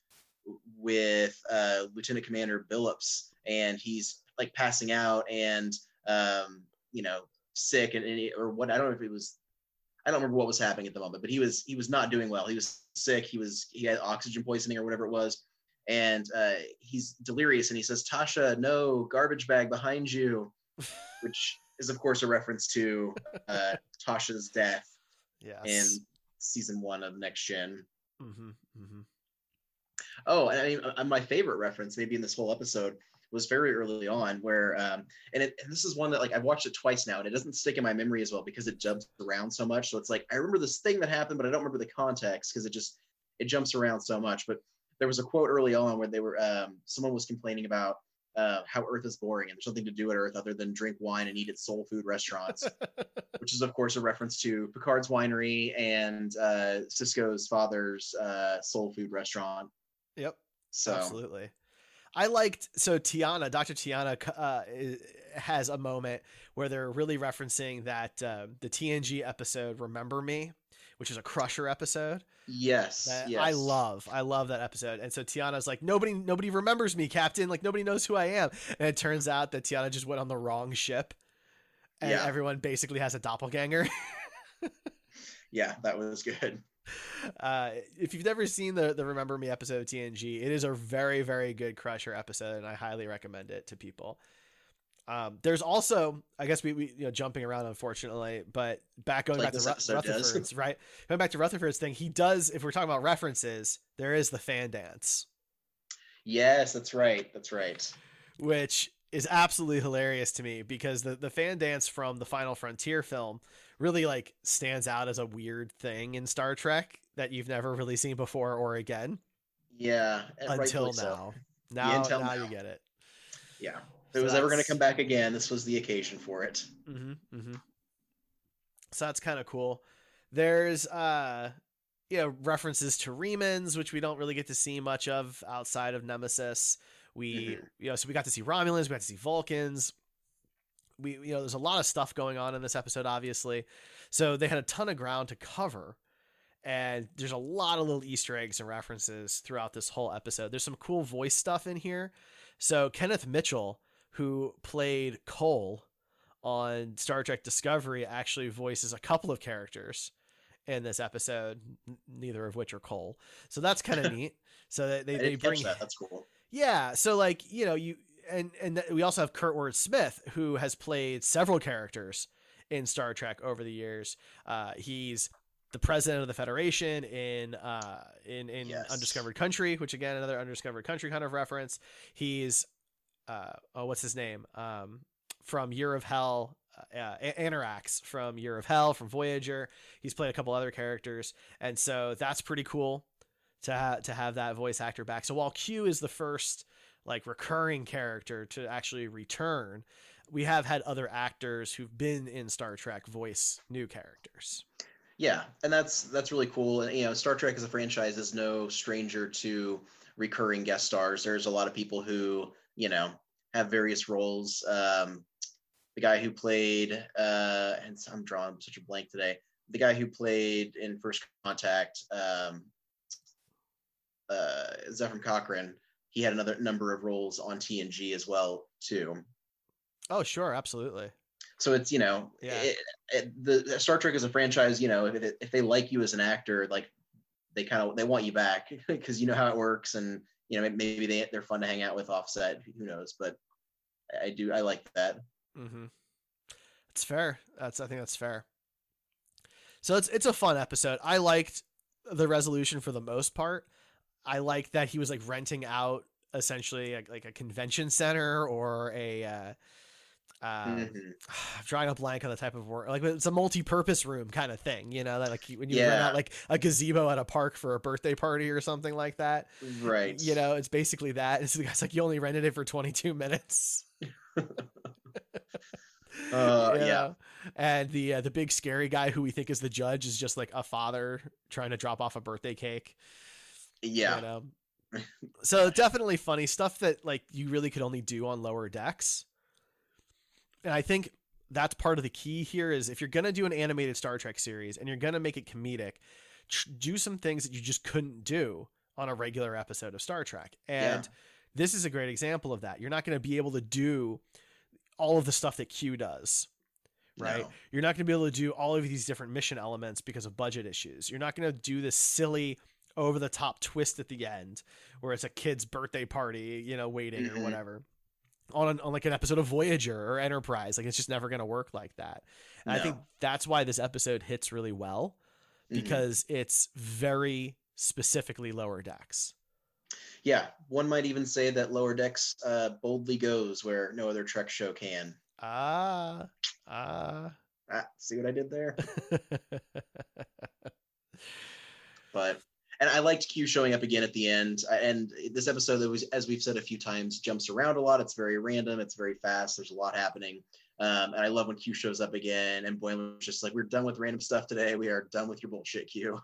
with uh, Lieutenant Commander Billups, and he's like passing out and um, you know, sick and, and he, or what, I don't know if it was, I don't remember what was happening at the moment, but he was he was not doing well. He was sick. He was he had oxygen poisoning or whatever it was, and uh, he's delirious. And he says, "Tasha, no, garbage bag behind you," which is of course a reference to uh, Tasha's death Yes. in season one of Next Gen. Mm-hmm, mm-hmm. Oh, and I mean, uh, my favorite reference, maybe in this whole episode, was very early on, where, um, and, it, and this is one that like I've watched it twice now, and it doesn't stick in my memory as well because it jumps around so much. So it's like I remember this thing that happened, but I don't remember the context because it just it jumps around so much. But there was a quote early on where they were, um, someone was complaining about uh, how Earth is boring and there's nothing to do at Earth other than drink wine and eat at soul food restaurants, which is of course a reference to Picard's winery and uh, Cisco's father's uh, soul food restaurant. Yep. So Absolutely. I liked, so Tiana, Doctor Tiana uh, has a moment where they're really referencing that uh, the T N G episode Remember Me, which is a Crusher episode. yes, That yes. I love. I love that episode. And so Tiana's like, nobody nobody remembers me, Captain. Like, nobody knows who I am. And it turns out that Tiana just went on the wrong ship. And Yeah. everyone basically has a doppelganger. Yeah, that was good. Uh, if you've never seen the, the Remember Me episode of T N G, it is a very, very good Crusher episode, and I highly recommend it to people. Um, there's also, I guess we, we you know jumping around unfortunately, but back going Like back to this Ru- episode does. Rutherford's, right? Going back to Rutherford's thing, he does. If we're talking about references, there is the fan dance, Yes, that's right. That's right. which is absolutely hilarious to me because the the fan dance from the Final Frontier film really like stands out as a weird thing in Star Trek that you've never really seen before or again Yeah, and until rightfully so. now. Now, Yeah, until now now. you get it. Yeah, if So it was ever going to that's- come back again, this was the occasion for it. Mm-hmm, mm-hmm. So that's kind of cool. There's uh you know references to Remans, which we don't really get to see much of outside of Nemesis. We Mhm. you know so we got to see Romulans, we got to see Vulcans. We you know there's a lot of stuff going on in this episode, obviously. So they had a ton of ground to cover. And there's a lot of little Easter eggs and references throughout this whole episode. There's some cool voice stuff in here. So Kenneth Mitchell, who played Cole on Star Trek Discovery, actually voices a couple of characters in this episode, n- neither of which are Cole. So that's kind of neat. So they, they, I they didn't bring catch that. That's cool. yeah. So like, you know, you, and, and th- we also have Kurtwood Smith, who has played several characters in Star Trek over the years. Uh, he's the president of the Federation in uh in in Yes. Undiscovered Country, which again another Undiscovered Country kind of reference. He's uh oh what's his name um from Year of Hell, uh, Anarax from Year of Hell, from Voyager. He's played a couple other characters, and so that's pretty cool to ha- to have that voice actor back. So while Q is the first like recurring character to actually return, we have had other actors who've been in Star Trek voice new characters. Yeah, and that's that's really cool. And you know, Star Trek as a franchise is no stranger to recurring guest stars. There's a lot of people who, you know, have various roles. Um, the guy who played, uh, and I'm drawing such a blank today. The guy who played in First Contact, um, uh, Zefram Cochrane, he had another number of roles on T N G as well too. Oh, sure, absolutely. So it's, you know, Yeah. it, it, the, the Star Trek as a franchise, you know, if it, if they like you as an actor, like they kind of they want you back because you know how it works, and you know maybe they they're fun to hang out with offset. Who knows? But I do I like that. Mm-hmm. It's fair. That's I think that's fair. So it's it's a fun episode. I liked the resolution for the most part. I liked that he was like renting out essentially like, like a convention center or a. Uh, uh, Mm-hmm. I'm drawing a blank on the type of work. Like it's a multi-purpose room kind of thing, you know, that like when you rent Yeah. out like a gazebo at a park for a birthday party or something like that. Right. You know, it's basically that. And so the guy's like, you only rented it for twenty-two minutes. Uh, You yeah. know? And the uh, the big scary guy who we think is the judge is just like a father trying to drop off a birthday cake. Yeah. You know? So definitely funny stuff that like you really could only do on lower decks. And I think that's part of the key here is if you're going to do an animated Star Trek series and you're going to make it comedic, tr- do some things that you just couldn't do on a regular episode of Star Trek. And Yeah. this is a great example of that. You're not going to be able to do all of the stuff that Q does, right? No. You're not going to be able to do all of these different mission elements because of budget issues. You're not going to do this silly over the top twist at the end where it's a kid's birthday party, you know, waiting Mhm. or whatever. On, an, on like an episode of Voyager or Enterprise. Like it's just never going to work like that. And I No. think that's why this episode hits really well Mhm. because it's very specifically lower decks. Yeah. One might even say that Lower Decks uh, boldly goes where no other Trek show can. Ah, ah. Ah, see what I did there? But and I liked Q showing up again at the end. I- And this episode, that was, as we've said a few times, jumps around a lot. It's very random. It's very fast. There's a lot happening. Um, and I love when Q shows up again. And Boylan's just like, we're done with random stuff today. We are done with your bullshit, Q.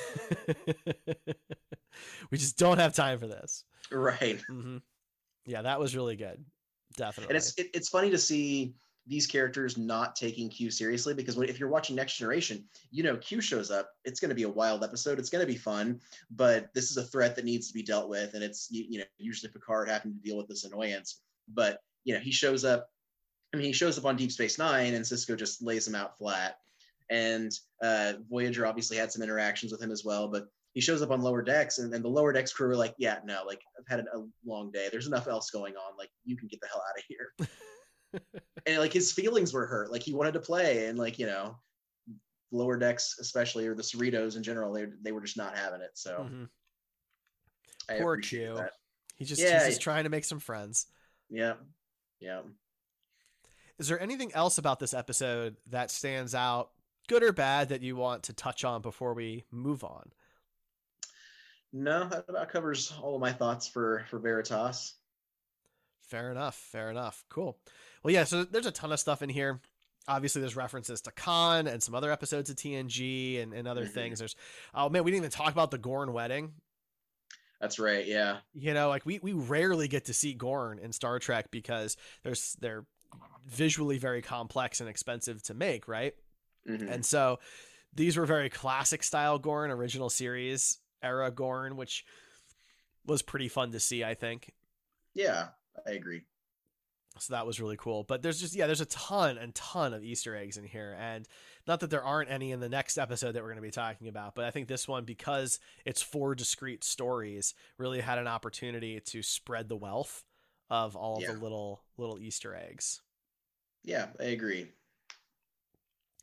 We just don't have time for this. Right. Mm-hmm. Yeah, that was really good. Definitely. And it's it, it's funny to see these characters not taking Q seriously, because when, if you're watching Next Generation, you know Q shows up, it's going to be a wild episode, it's going to be fun, but this is a threat that needs to be dealt with, and it's you, you know usually Picard having to deal with this annoyance. But you know he shows up, I mean he shows up on Deep Space Nine, and Sisko just lays him out flat. And uh, Voyager obviously had some interactions with him as well, but he shows up on Lower Decks, and, and the Lower Decks crew are like, yeah, no, like I've had a long day, there's enough else going on, like you can get the hell out of here. And like his feelings were hurt, like he wanted to play, and like you know Lower Decks especially, or the Cerritos in general, they, they were just not having it. So Mhm. I Poor appreciate Q. that. He just Yeah. he's just trying to make some friends. Yeah, yeah. Is there anything else about this episode that stands out, good or bad, that you want to touch on before we move on? No, that about covers all of my thoughts for for Veritas. Fair enough. Fair enough. Cool. Well, yeah, so there's a ton of stuff in here. Obviously, there's references to Khan and some other episodes of T N G and, and other Mhm. things. There's, oh man, we didn't even talk about the Gorn wedding. That's right. Yeah. You know, like we, we rarely get to see Gorn in Star Trek because there's they're visually very complex and expensive to make, right? Mhm. And so these were very classic style Gorn, original series era Gorn, which was pretty fun to see, I think. Yeah, I agree. So that was really cool. But there's just, yeah, there's a ton and ton of Easter eggs in here. And not that there aren't any in the next episode that we're going to be talking about, but I think this one, because it's four discrete stories, really had an opportunity to spread the wealth of all of Yeah. the little, little Easter eggs. Yeah, I agree.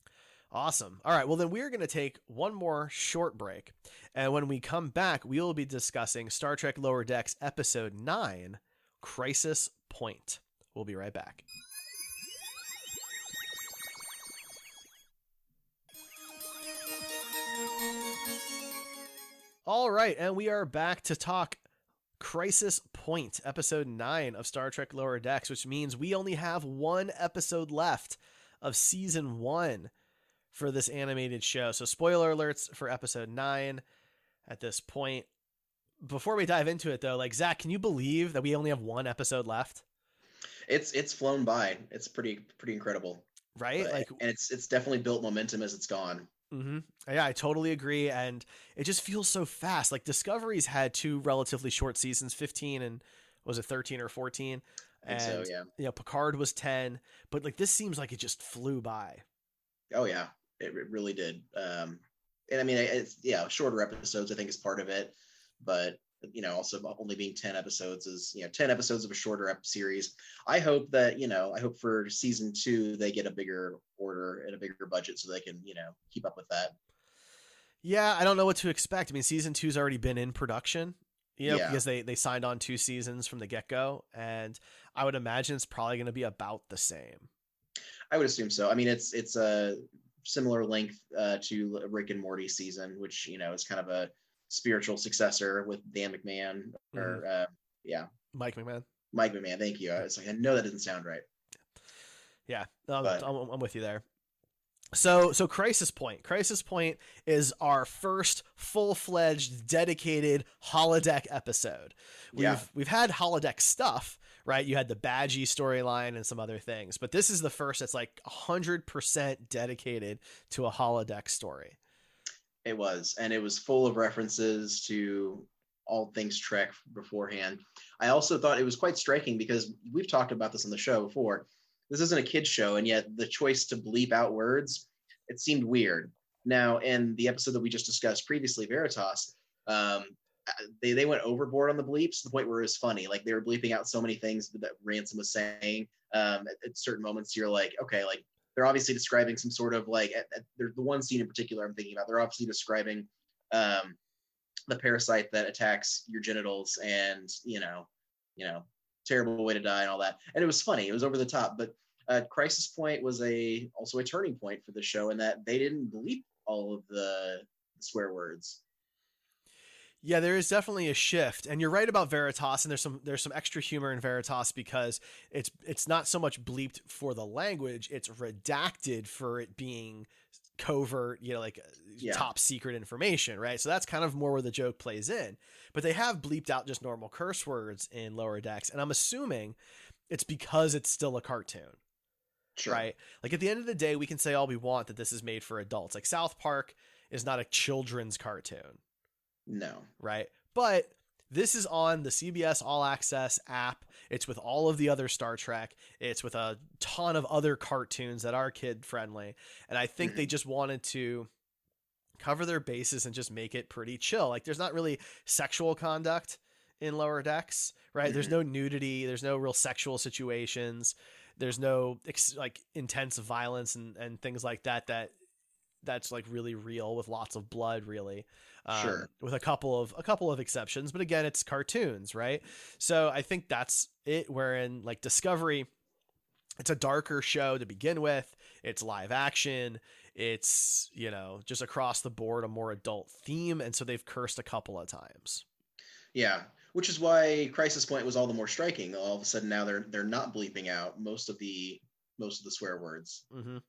Awesome. All right. Well, then we're going to take one more short break. And when we come back, we will be discussing Star Trek Lower Decks Episode nine, Crisis Point. We'll be right back. All right. And we are back to talk Crisis Point, Episode nine of Star Trek Lower Decks, which means we only have one episode left of Season one for this animated show. So spoiler alerts for episode nine at this point. Before we dive into it though, like Zach, can you believe that we only have one episode left? It's it's flown by. It's pretty pretty incredible. Right? But, like and it's it's definitely built momentum as it's gone. Mm-hmm. Yeah, I totally agree. And it just feels so fast. Like Discovery's had two relatively short seasons, fifteen and was it thirteen or fourteen? I think And so, yeah. You know, Picard was ten, but like this seems like it just flew by. Oh yeah. It, it really did. Um, and I mean, it's, yeah, shorter episodes, I think, is part of it. But, you know, also only being ten episodes is, you know, ten episodes of a shorter ep- series. I hope that, you know, I hope for season two, they get a bigger order and a bigger budget so they can, you know, keep up with that. Yeah, I don't know what to expect. I mean, season two's already been in production, you know, Yeah. because they, they signed on two seasons from the get-go. And I would imagine it's probably going to be about the same. I would assume so. I mean, it's it's a similar length uh, to Rick and Morty season, which, you know, is kind of a spiritual successor with Dan McMahon or Mhm. uh, yeah, Mike McMahon. Mike McMahon. Thank you. I was like, I know that doesn't sound right. Yeah, I'm, But- I'm, I'm with you there. So, so Crisis Point. Crisis Point is our first full-fledged, dedicated holodeck episode. We've Yeah. we've had holodeck stuff, right? You had the Badgie storyline and some other things, but this is the first that's like one hundred percent dedicated to a holodeck story. It was, and it was full of references to all things Trek beforehand. I also thought it was quite striking because we've talked about this on the show before. This isn't a kid's show, and yet the choice to bleep out words, it seemed weird. Now, in the episode that we just discussed previously, Veritas, um, they, they went overboard on the bleeps to the point where it was funny. Like, they were bleeping out so many things that Ransom was saying. Um, at, at certain moments, you're like, okay, like, they're obviously describing some sort of, like, at, at, there's the one scene in particular I'm thinking about. They're obviously describing um, the parasite that attacks your genitals and, you know, you know, terrible way to die and all that. And it was funny. It was over the top. But uh, Crisis Point was a also a turning point for the show in that they didn't bleep all of the swear words. Yeah, there is definitely a shift, and you're right about Veritas. And there's some there's some extra humor in Veritas because it's it's not so much bleeped for the language; it's redacted for it being covert, you know, like Yeah. top secret information, right? So that's kind of more where the joke plays in. But they have bleeped out just normal curse words in Lower Decks, and I'm assuming it's because it's still a cartoon. Sure. Right? Like at the end of the day, we can say all we want that this is made for adults. Like South Park is not a children's cartoon, No. right? But this is on the C B S All Access app. It's with all of the other Star Trek. It's with a ton of other cartoons that are kid friendly. And I think they just wanted to cover their bases and just make it pretty chill. Like there's not really sexual conduct in Lower Decks, right? There's no nudity. There's no real sexual situations. There's no ex- like intense violence and, and things like that, that that's like really real with lots of blood, really. Um, Sure. With a couple of, a couple of exceptions, but again, it's cartoons, right? So I think that's it. Wherein like Discovery, it's a darker show to begin with. It's live action. It's, you know, just across the board, a more adult theme. And so they've cursed a couple of times. Yeah. Which is why Crisis Point was all the more striking. All of a sudden now they're they're not bleeping out most of the most of the swear words. Mm-hmm.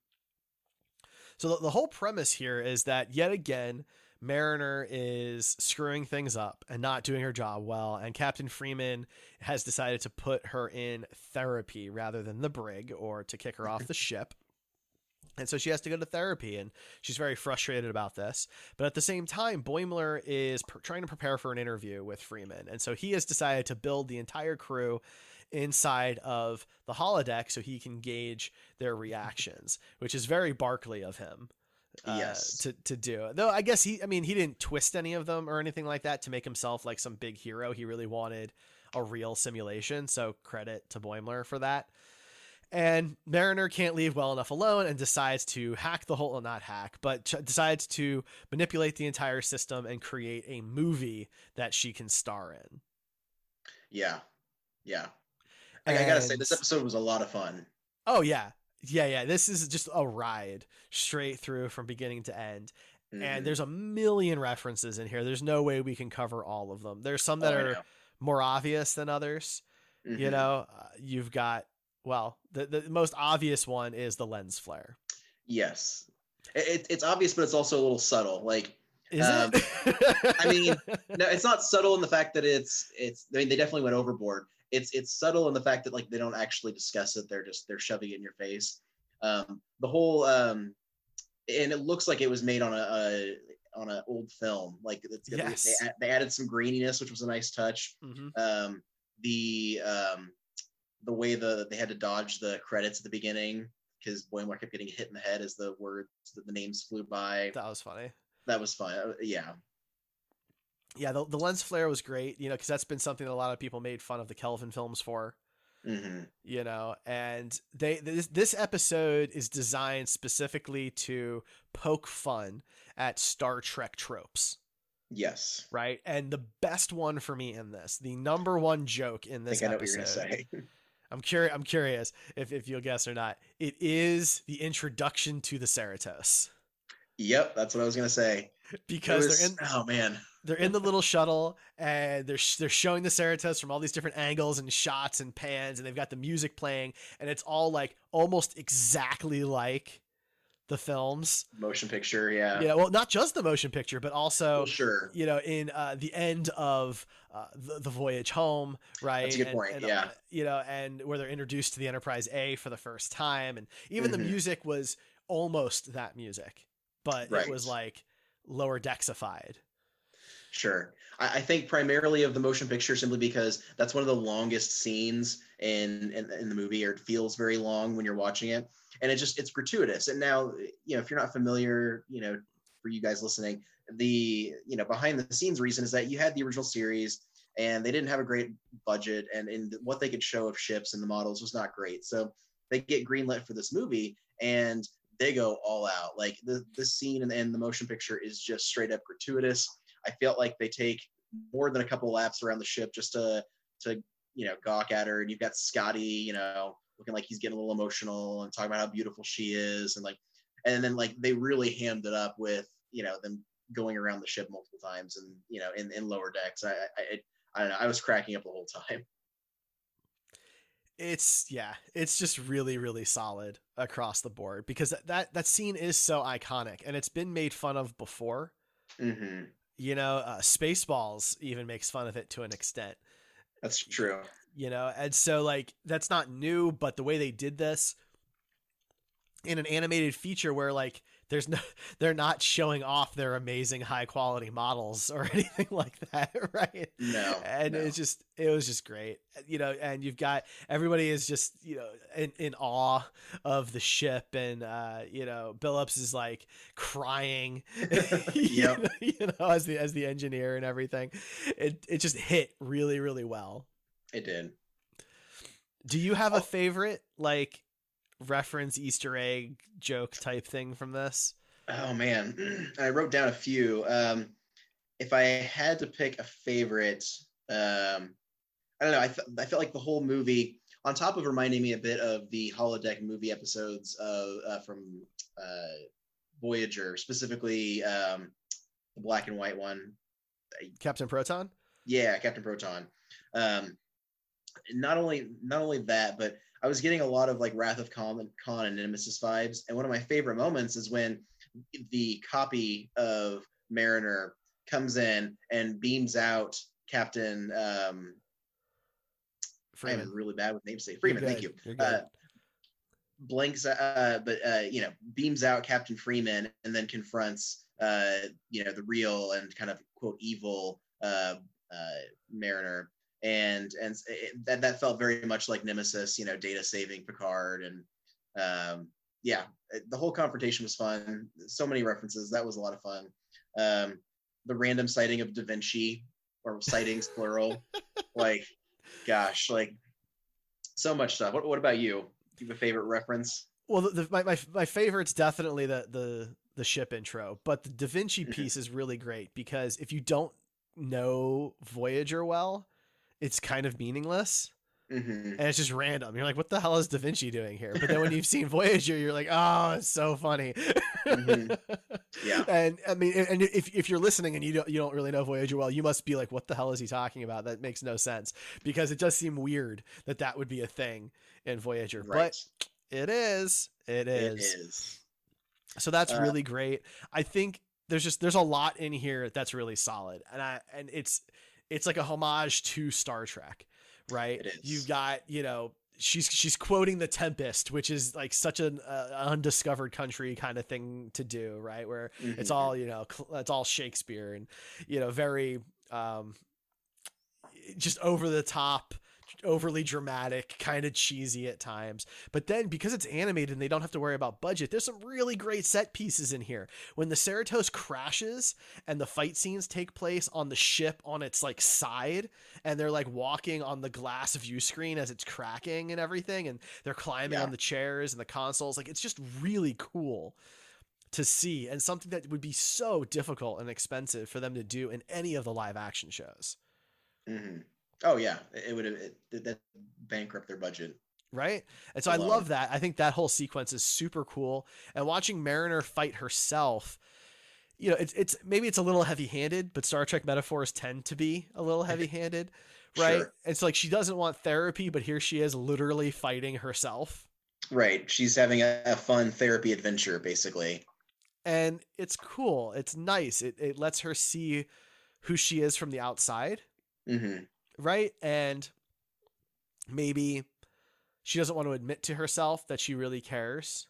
So the, the whole premise here is that yet again, Mariner is screwing things up and not doing her job well, and Captain Freeman has decided to put her in therapy rather than the brig, or to kick her off the ship. And so she has to go to therapy, and she's very frustrated about this. But at the same time, Boimler is pr- trying to prepare for an interview with Freeman. And so he has decided to build the entire crew inside of the holodeck so he can gauge their reactions, which is very Barclay of him. Uh, Yes. to, to do. Though I guess he, I mean, he didn't twist any of them or anything like that to make himself like some big hero. He really wanted a real simulation. So credit to Boimler for that. And Mariner can't leave well enough alone and decides to hack the whole, well, not hack, but ch- decides to manipulate the entire system and create a movie that she can star in. Yeah. Yeah. And, I gotta say, this episode was a lot of fun. Oh, yeah. Yeah, yeah. This is just a ride straight through from beginning to end. Mm-hmm. And there's a million references in here. There's no way we can cover all of them. There's some that oh, are more obvious than others. Mm-hmm. You know, uh, you've got, well, the, the most obvious one is the lens flare. Yes. It, it's obvious, but it's also a little subtle. Like, is um, it? I mean, no, it's not subtle in the fact that it's, it's, I mean, they definitely went overboard. It's, it's subtle in the fact that like, they don't actually discuss it. They're just, they're shoving it in your face. Um, the whole, um, and it looks like it was made on a, a on an old film. Like it's, yes. they, they added some graininess, which was a nice touch. Mm-hmm. Um, the, um, the way the they had to dodge the credits at the beginning because Boimler kept getting hit in the head as the words that the names flew by. That was funny. That was fun. Uh, yeah. Yeah. The, the lens flare was great, you know, cause that's been something that a lot of people made fun of the Kelvin films for, mm-hmm. you know, and they, this, this episode is designed specifically to poke fun at Star Trek tropes. Yes. Right. And the best one for me in this, the number one joke in this I think episode, I know what you're gonna say. I'm curious. I'm curious if, if you'll guess or not. It is the introduction to the Cerritos. Yep, that's what I was gonna say. Because was, they're in. Oh man, they're in the little shuttle and they're they're showing the Cerritos from all these different angles and shots and pans, and they've got the music playing, and it's all like almost exactly like the films. Motion picture, yeah. Yeah, well, not just the motion picture, but also, well, sure. you know, in uh, the end of uh, the, the voyage home, right? That's a good and, point, and, yeah. Uh, you know, and where they're introduced to the Enterprise A for the first time, and even mm-hmm. the music was almost that music, but right. it was like lower dexified. Sure. I, I think primarily of the motion picture simply because that's one of the longest scenes in, in in the movie, or it feels very long when you're watching it. And it just, it's gratuitous. And now, you know, if you're not familiar, you know, for you guys listening, the, you know, behind the scenes reason is that you had the original series and they didn't have a great budget, and, and what they could show of ships and the models was not great. So they get greenlit for this movie and they go all out. Like the, the scene and, and the motion picture is just straight up gratuitous. I felt like they take more than a couple laps around the ship just to, to, you know, gawk at her. And you've got Scotty, you know, looking like he's getting a little emotional and talking about how beautiful she is. And like, and then like, they really hammed it up with, you know, them going around the ship multiple times and, you know, in, in lower decks. I, I, I don't know. I was cracking up the whole time. It's yeah, it's just really, really solid across the board because that, that, that scene is so iconic and it's been made fun of before. Mm-hmm. You know, uh, Spaceballs even makes fun of it to an extent. That's true. You know, and so like that's not new, but the way they did this in an animated feature where like there's no, they're not showing off their amazing high quality models or anything like that, right? No. And no. it's just, it was just great, you know. And you've got everybody is just, you know, in, in awe of the ship, and uh, you know, Billups is like crying, you, yep. know, you know, as the as the engineer and everything. It it just hit really, really well. It did. Do you have oh. a favorite like reference Easter egg joke type thing from this? Oh man, I wrote down a few. Um, if I had to pick a favorite, um, I don't know. I, th- I felt like the whole movie, on top of reminding me a bit of the holodeck movie episodes of uh, from uh, Voyager, specifically um, the black and white one, Captain Proton. Yeah, Captain Proton. Um, not only not only that, but I was getting a lot of like Wrath of Khan, Khan and Nemesis vibes. And one of my favorite moments is when the copy of Mariner comes in and beams out Captain. Um, Freeman. I'm really bad with namesake. Freeman, thank you. You're good. Uh, blanks, uh, but uh, you know, beams out Captain Freeman and then confronts, uh, you know, the real and kind of quote evil uh, uh, Mariner. And and it, that that felt very much like Nemesis, you know, Data saving Picard, and um, yeah, the whole confrontation was fun. So many references. That was a lot of fun. Um, the random sighting of Da Vinci, or sightings plural, like, gosh, like so much stuff. What what about you? You have a favorite reference? Well, the, the, my, my my favorite's definitely the the the ship intro, but the Da Vinci Mhm. piece is really great because if you don't know Voyager well, it's kind of meaningless Mm-hmm. and it's just random. You're like, what the hell is Da Vinci doing here? But then when you've seen Voyager, you're like, oh, it's so funny. Mhm. Yeah. And I mean, and if if you're listening and you don't you don't really know Voyager well, you must be like, what the hell is he talking about? That makes no sense because it does seem weird that that would be a thing in Voyager, Right. but it is. It is. It is. So that's Uh, really great. I think there's just there's a lot in here that's really solid, and I and it's it's like a homage to Star Trek, right? It is. You've got, you know, she's she's quoting The Tempest, which is like such an uh, undiscovered country kind of thing to do, right? Where it's Mhm. all, you know, cl- it's all Shakespeare and, you know, very um just over the top, overly dramatic, kind of cheesy at times. But then because it's animated and they don't have to worry about budget, there's some really great set pieces in here. When the Cerritos crashes and the fight scenes take place on the ship on its like side, and they're like walking on the glass view screen as it's cracking and everything, and they're climbing Yeah. on the chairs and the consoles, like it's just really cool to see, and something that would be so difficult and expensive for them to do in any of the live action shows. Mhm. Oh yeah, it it would have it, that bankrupt their budget. Right. And so I Alone. love that. I think that whole sequence is super cool. And watching Mariner fight herself, you know, it's, it's maybe it's a little heavy handed, but Star Trek metaphors tend to be a little heavy handed. Right. Sure. It's like she doesn't want therapy, but here she is literally fighting herself. Right. She's having a, a fun therapy adventure, basically. And it's cool. It's nice. It, it lets her see who she is from the outside. Mm-hmm. Right. And maybe she doesn't want to admit to herself that she really cares.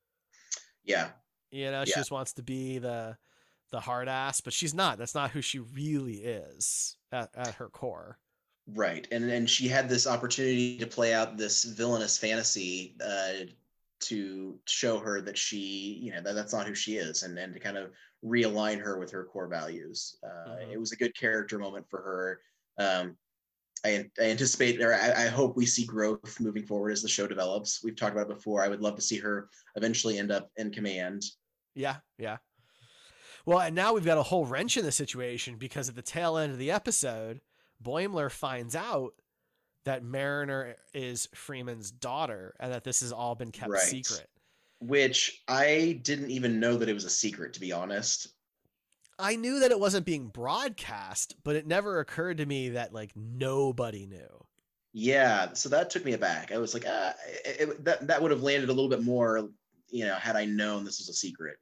Yeah. You know, she Yeah. just wants to be the the hard ass, but she's not. That's not who she really is at, at her core. Right. And and she had this opportunity to play out this villainous fantasy uh, to show her that she, you know, that, that's not who she is, and, and to kind of realign her with her core values. Uh, Mhm. It was a good character moment for her. Um, I, I anticipate, or I, I hope we see growth moving forward as the show develops. We've talked about it before. I would love to see her eventually end up in command. Yeah, yeah. Well, and now we've got a whole wrench in the situation because at the tail end of the episode, Boimler finds out that Mariner is Freeman's daughter and that this has all been kept Right. secret. Which I didn't even know that it was a secret, to be honest. I knew that it wasn't being broadcast, but it never occurred to me that like nobody knew. Yeah, so that took me aback. I was like, ah, it, it, that that would have landed a little bit more, you know, had I known this was a secret.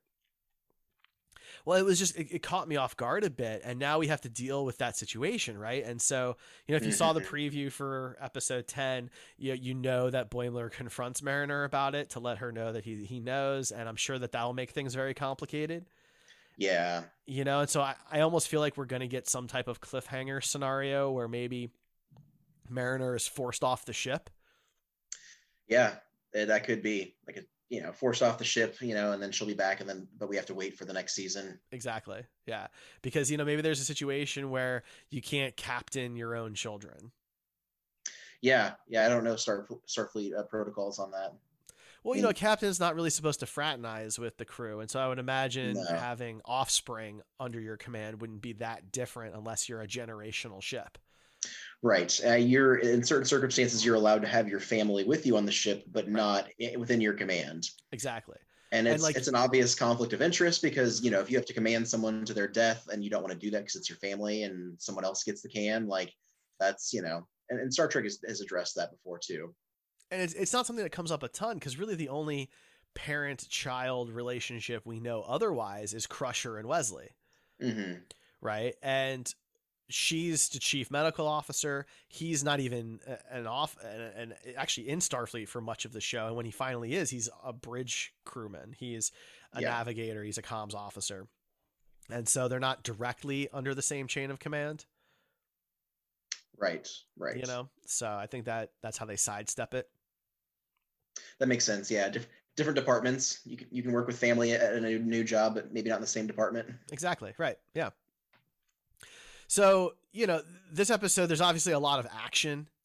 Well, it was just, it, it caught me off guard a bit. And now we have to deal with that situation, right? And so, you know, if you saw the Mhm. preview for episode ten, you, you know that Boimler confronts Mariner about it to let her know that he, he knows. And I'm sure that that will make things very complicated. Yeah, You know, and so I, I almost feel like we're going to get some type of cliffhanger scenario where maybe Mariner is forced off the ship. yeah, eh, that could be like a, you know, forced off the ship, you know, and then she'll be back, and then but we have to wait for the next season. Exactly. Yeah. Because, you know, maybe there's a situation where you can't captain your own children. Yeah, yeah, I don't know Star Starfleet uh, protocols on that. Well, you know, a captain's not really supposed to fraternize with the crew. And so I would imagine No. having offspring under your command wouldn't be that different unless you're a generational ship. Right. Uh, you're in certain circumstances you're allowed to have your family with you on the ship, but not i- within your command. Exactly. And And, it's like- it's an obvious conflict of interest because, you know, if you have to command someone to their death and you don't want to do that because it's your family and someone else gets the can, like that's, you know, and, and Star Trek has, has addressed that before too. And it's, it's not something that comes up a ton because really the only parent-child relationship we know otherwise is Crusher and Wesley. Hmm. Right. And she's the chief medical officer. He's not even a- an off and actually in Starfleet for much of the show. And when he finally is, he's a bridge crewman. He's a Yeah. navigator. He's a comms officer. And so they're not directly under the same chain of command, Right. Right. you know? So I think that that's how they sidestep it. That makes sense. Yeah. Dif- different departments. You can, you can work with family at a new, new job, but maybe not in the same department. Exactly. Right. Yeah. So, you know, this episode, there's obviously a lot of action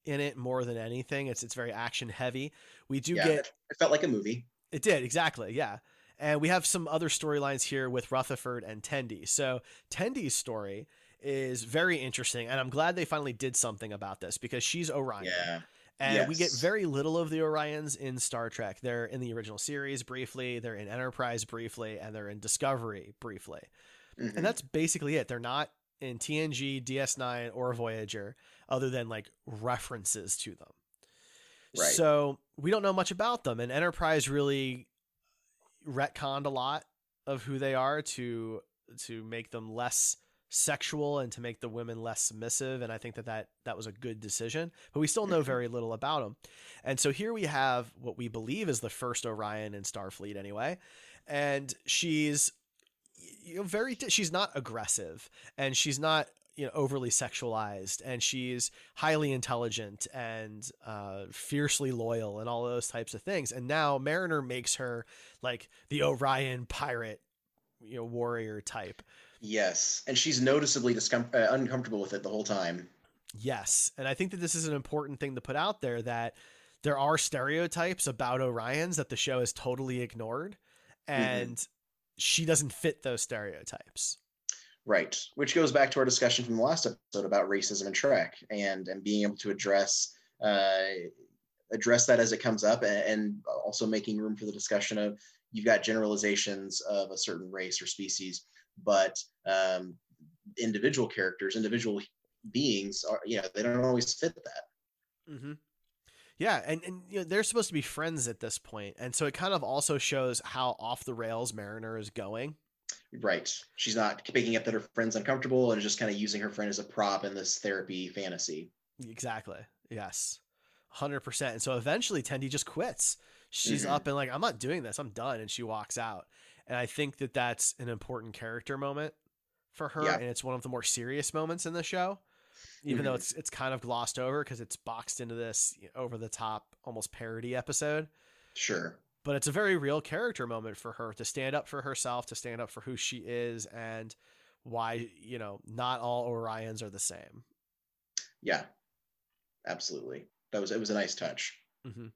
in it more than anything. It's it's very action heavy. We do Yeah, get it, it felt like a movie. it did exactly, yeah. And we have some other storylines here with Rutherford and Tendi. So Tendi's story is very interesting, and I'm glad they finally did something about this because she's Orion. Yeah. And yes. we get very little of the Orions in Star Trek. They're in the original series briefly, they're in Enterprise briefly, and they're in Discovery briefly. Mhm. And that's basically it. They're not in T N G, D S nine, or Voyager, other than like references to them. Right. So we don't know much about them. And Enterprise really retconned a lot of who they are to to make them less sexual and to make the women less submissive, and I think that that, that was a good decision, but we still know very little about them. And so here we have what we believe is the first Orion in Starfleet anyway, and she's you know very she's not aggressive, and she's not you know overly sexualized, and she's highly intelligent and uh, fiercely loyal and all those types of things. And now Mariner makes her like the Orion pirate, you know, warrior type. Yes, and she's noticeably discom- uh, uncomfortable with it the whole time. Yes, and I think that this is an important thing to put out there, that there are stereotypes about Orions that the show has totally ignored, and mm-hmm. she doesn't fit those stereotypes. Right, which goes back to our discussion from the last episode about racism in Trek, and and being able to address uh, address that as it comes up, and, and also making room for the discussion of you've got generalizations of a certain race or species, but um, individual characters, individual beings are, you know, they don't always fit that. Mm-hmm. Yeah. And, and, you know, they're supposed to be friends at this point. And so it kind of also shows how off the rails Mariner is going. Right. She's not picking up that her friend's uncomfortable and just kind of using her friend as a prop in this therapy fantasy. Exactly. Yes. one hundred percent. And so eventually Tendi just quits. She's mm-hmm. up and like, I'm not doing this. I'm done. And she walks out. And I think that that's an important character moment for her. Yeah. And it's one of the more serious moments in the show, even mm-hmm. though it's it's kind of glossed over because it's boxed into this you know, over the top, almost parody episode. Sure. But it's a very real character moment for her to stand up for herself, to stand up for who she is, and why, you know, not all Orions are the same. Yeah, absolutely. That was, it was a nice touch. Mm-hmm.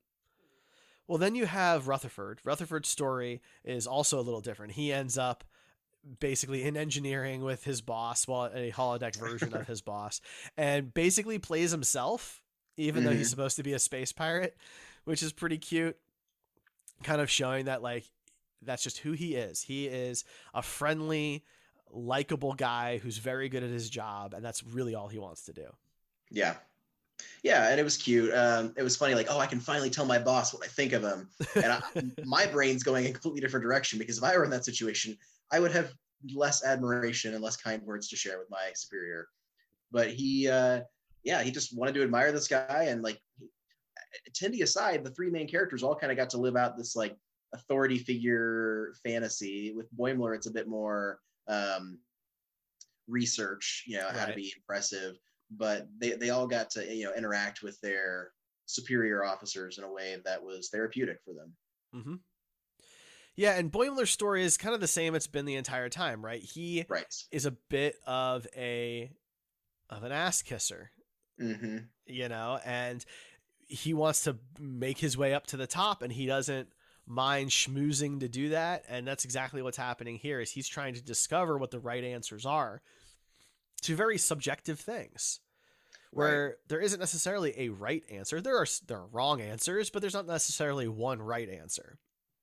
Well, then you have Rutherford. Rutherford's story is also a little different. He ends up basically in engineering with his boss, well, a holodeck version of his boss, and basically plays himself, even mm-hmm. though he's supposed to be a space pirate, which is pretty cute. Kind of showing that, like, that's just who he is. He is a friendly, likable guy who's very good at his job, and that's really all he wants to do. Yeah. Yeah, and it was cute. Um, it was funny, like, oh, I can finally tell my boss what I think of him. And I, my brain's going in a completely different direction, because if I were in that situation, I would have less admiration and less kind words to share with my superior. But he, uh, yeah, he just wanted to admire this guy. And, like, Tendi aside, the three main characters all kind of got to live out this, like, authority figure fantasy. With Boimler, it's a bit more um, research, you know, right. how to be impressive. But they, they all got to, you know, interact with their superior officers in a way that was therapeutic for them. Mm-hmm. Yeah, and Boimler's story is kind of the same it's been the entire time, right? He right. is a bit of a of an ass kisser, mm-hmm. you know, and he wants to make his way up to the top, and he doesn't mind schmoozing to do that. And that's exactly what's happening here, is he's trying to discover what the right answers are to very subjective things, where right. there isn't necessarily a right answer. There are there are wrong answers, but there's not necessarily one right answer.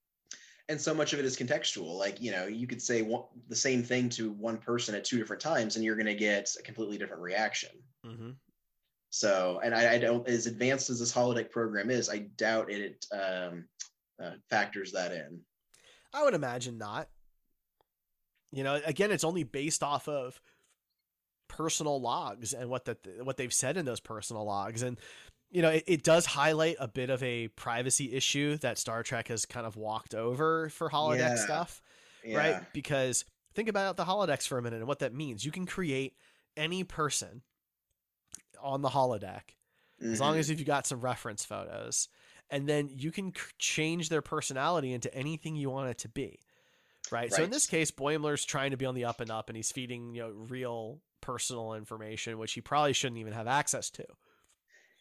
And so much of it is contextual. Like, you know, you could say one, the same thing to one person at two different times, and you're going to get a completely different reaction. Mm-hmm. So, and I, I don't, as advanced as this holodeck program is, I doubt it um, uh, factors that in. I would imagine not. You know, again, it's only based off of personal logs and what that what they've said in those personal logs. And you know, it, it does highlight a bit of a privacy issue that Star Trek has kind of walked over for holodeck yeah. stuff, yeah. right? Because think about the holodecks for a minute and what that means. You can create any person on the holodeck, mm-hmm. as long as you've got some reference photos, and then you can c- change their personality into anything you want it to be, right? right? So in this case, Boimler's trying to be on the up and up, and he's feeding, you know, real personal information, which he probably shouldn't even have access to.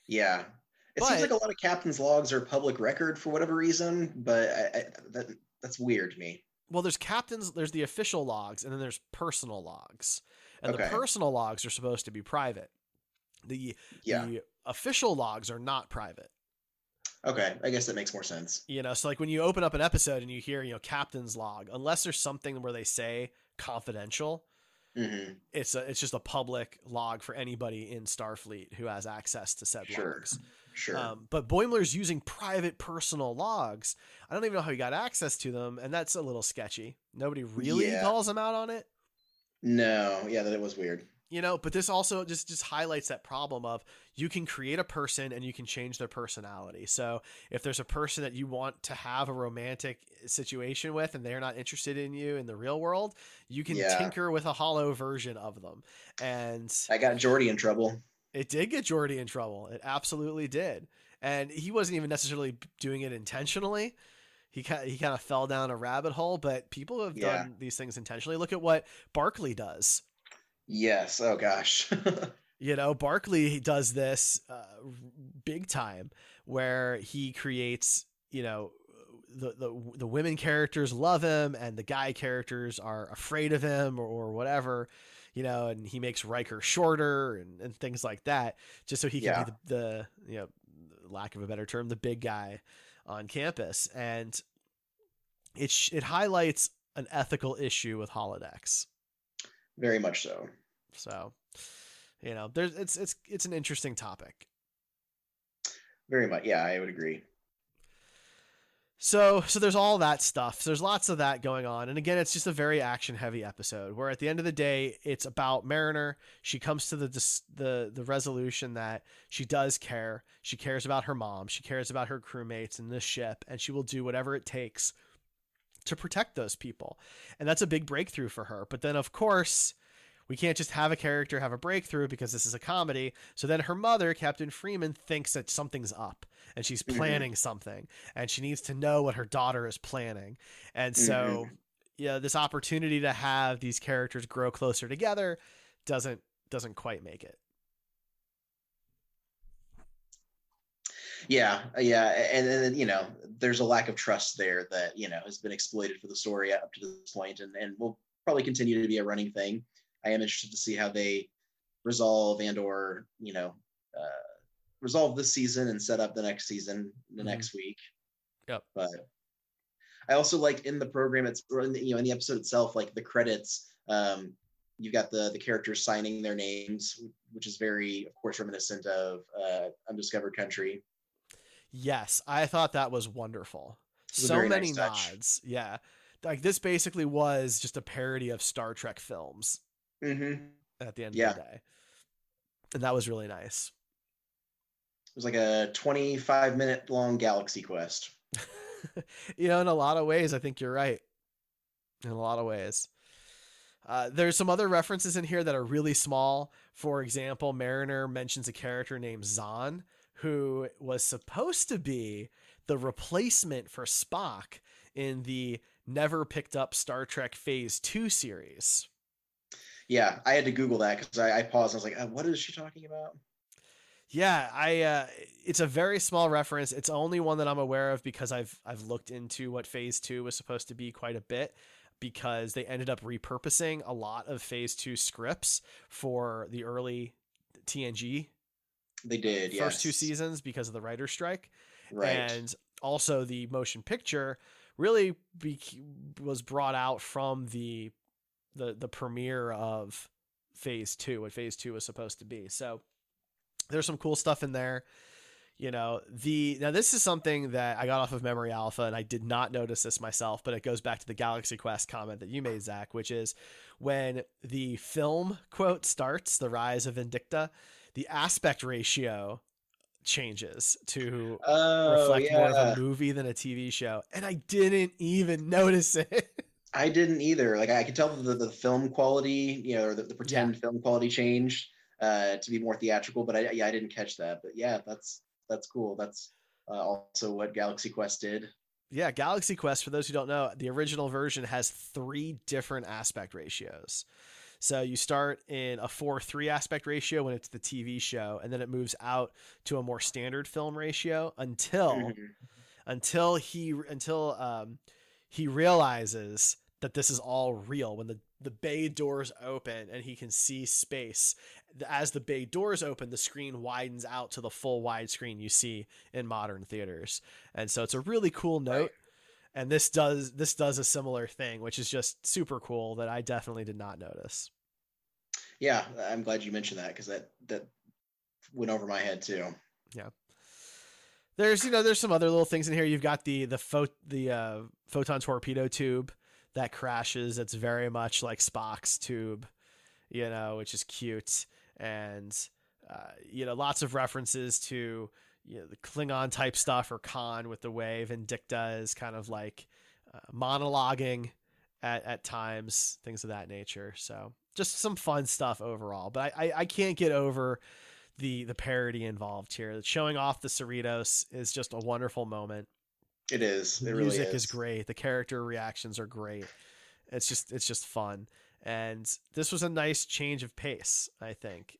Yeah. It seems like But a lot of captain's logs are public record for whatever reason, but I, I, that that's weird to me. well, there's captains, there's the official logs, and then there's personal logs. And the Okay. personal logs are supposed to be private. The Yeah. the official logs are not private. Okay. I guess that makes more sense. You know, so like when you open up an episode and you hear, you know, captain's log, unless there's something where they say confidential, hmm it's a, it's just a public log for anybody in Starfleet who has access to said Sure. logs. Sure. Um, but Boimler's using private personal logs. I don't even know how he got access to them, and that's a little sketchy. Nobody really Yeah. calls him out on it. No. Yeah, that it was weird. You know, but this also just just highlights that problem of you can create a person and you can change their personality. So if there's a person that you want to have a romantic situation with and they're not interested in you in the real world, you can Yeah. tinker with a hollow version of them. And I got Geordi in trouble. it did get Geordi in trouble. It absolutely did. And he wasn't even necessarily doing it intentionally. He kind he kind of fell down a rabbit hole, but people have Yeah. done these things intentionally. Look at what Barkley does. Yes. Oh gosh. You know, Barkley does this uh, big time where he creates, you know, the, the the women characters love him and the guy characters are afraid of him or, or whatever, you know, and he makes Riker shorter and, and things like that just so he can Yeah. be the, the, you know, lack of a better term, the big guy on campus. And it, sh- it highlights an ethical issue with holodecks. Very much so. So, you know, there's it's it's it's an interesting topic. Very much. Yeah, I would agree. So so there's all that stuff. So there's lots of that going on. And again, it's just a very action heavy episode where at the end of the day, it's about Mariner. She comes to the dis- the the resolution that she does care. She cares about her mom. She cares about her crewmates and the ship, and she will do whatever it takes to protect those people. And that's a big breakthrough for her. But then of course, we can't just have a character have a breakthrough because this is a comedy. So then her mother, Captain Freeman, thinks that something's up and she's Mhm. planning something and she needs to know what her daughter is planning. And so, yeah, this opportunity to have these characters grow closer together doesn't doesn't quite make it. Yeah, uh, yeah, and then you know, there's a lack of trust there that you know has been exploited for the story up to this point, and and will probably continue to be a running thing. I am interested to see how they resolve and or you know uh, resolve this season and set up the next season the Mhm. next week. Yep. But I also like in the program, it's or in the, you know in the episode itself, like the credits. Um, you've got the the characters signing their names, which is very, of course, reminiscent of uh, Undiscovered Country. Yes, I thought that was wonderful. was a So very many nice touch. nods. Yeah. Like this basically was just a parody of Star Trek films Mm-hmm. at the end Yeah. of the day. And that was really nice. It was like a twenty-five minute long galaxy quest. You know, in a lot of ways, I think you're right. In a lot of ways. Uh, there's some other references in here that are really small. For example, Mariner mentions a character named Zahn, who was supposed to be the replacement for Spock in the never picked up Star Trek Phase two series. Yeah, I had to Google that because I, I paused. And I was like, uh, "What is she talking about?" Yeah, I uh, it's a very small reference. It's only one that I'm aware of because I've I've looked into what Phase two was supposed to be quite a bit, because they ended up repurposing a lot of Phase two scripts for the early T N G They did. first two yes. seasons because of the writer's strike. Right. And also the motion picture really be, was brought out from the the the premiere of Phase two, what Phase two was supposed to be. So there's some cool stuff in there. You know, the now this is something that I got off of Memory Alpha, and I did not notice this myself, but it goes back to the Galaxy Quest comment that you made, Zach, which is when the film quote starts, The Rise of Vindicta, the aspect ratio changes to oh reflect more of yeah, a movie than a T V show, and I didn't even notice it. I didn't either. Like I could tell the the film quality, you know, or the, the pretend film quality changed uh, to be more theatrical, but I yeah I didn't catch that. But yeah, that's that's cool. That's uh, also what Galaxy Quest did. Yeah, Galaxy Quest, for those who don't know, the original version has three different aspect ratios. So you start in a four three aspect ratio when it's the T V show, and then it moves out to a more standard film ratio until Mm-hmm. until he until um, he realizes that this is all real. When the the bay doors open and he can see space, as the bay doors open, the screen widens out to the full widescreen you see in modern theaters. And so it's a really cool note. Right. And this does this does a similar thing, which is just super cool that I definitely did not notice. Yeah, I'm glad you mentioned that because that that went over my head too. Yeah. There's you know there's some other little things in here. You've got the the pho- the uh, photon torpedo tube that crashes. It's very much like Spock's tube, you know, which is cute. And, uh, you know, lots of references to, you know, the Klingon type stuff, or Khan with the way Vindicta is kind of like uh, monologuing at, at times, things of that nature. So just some fun stuff overall. But I, I, I can't get over the, the parody involved here. Showing off the Cerritos is just a wonderful moment. It is. It The really music is. is great. The character reactions are great. It's just it's just fun. And this was a nice change of pace, I think.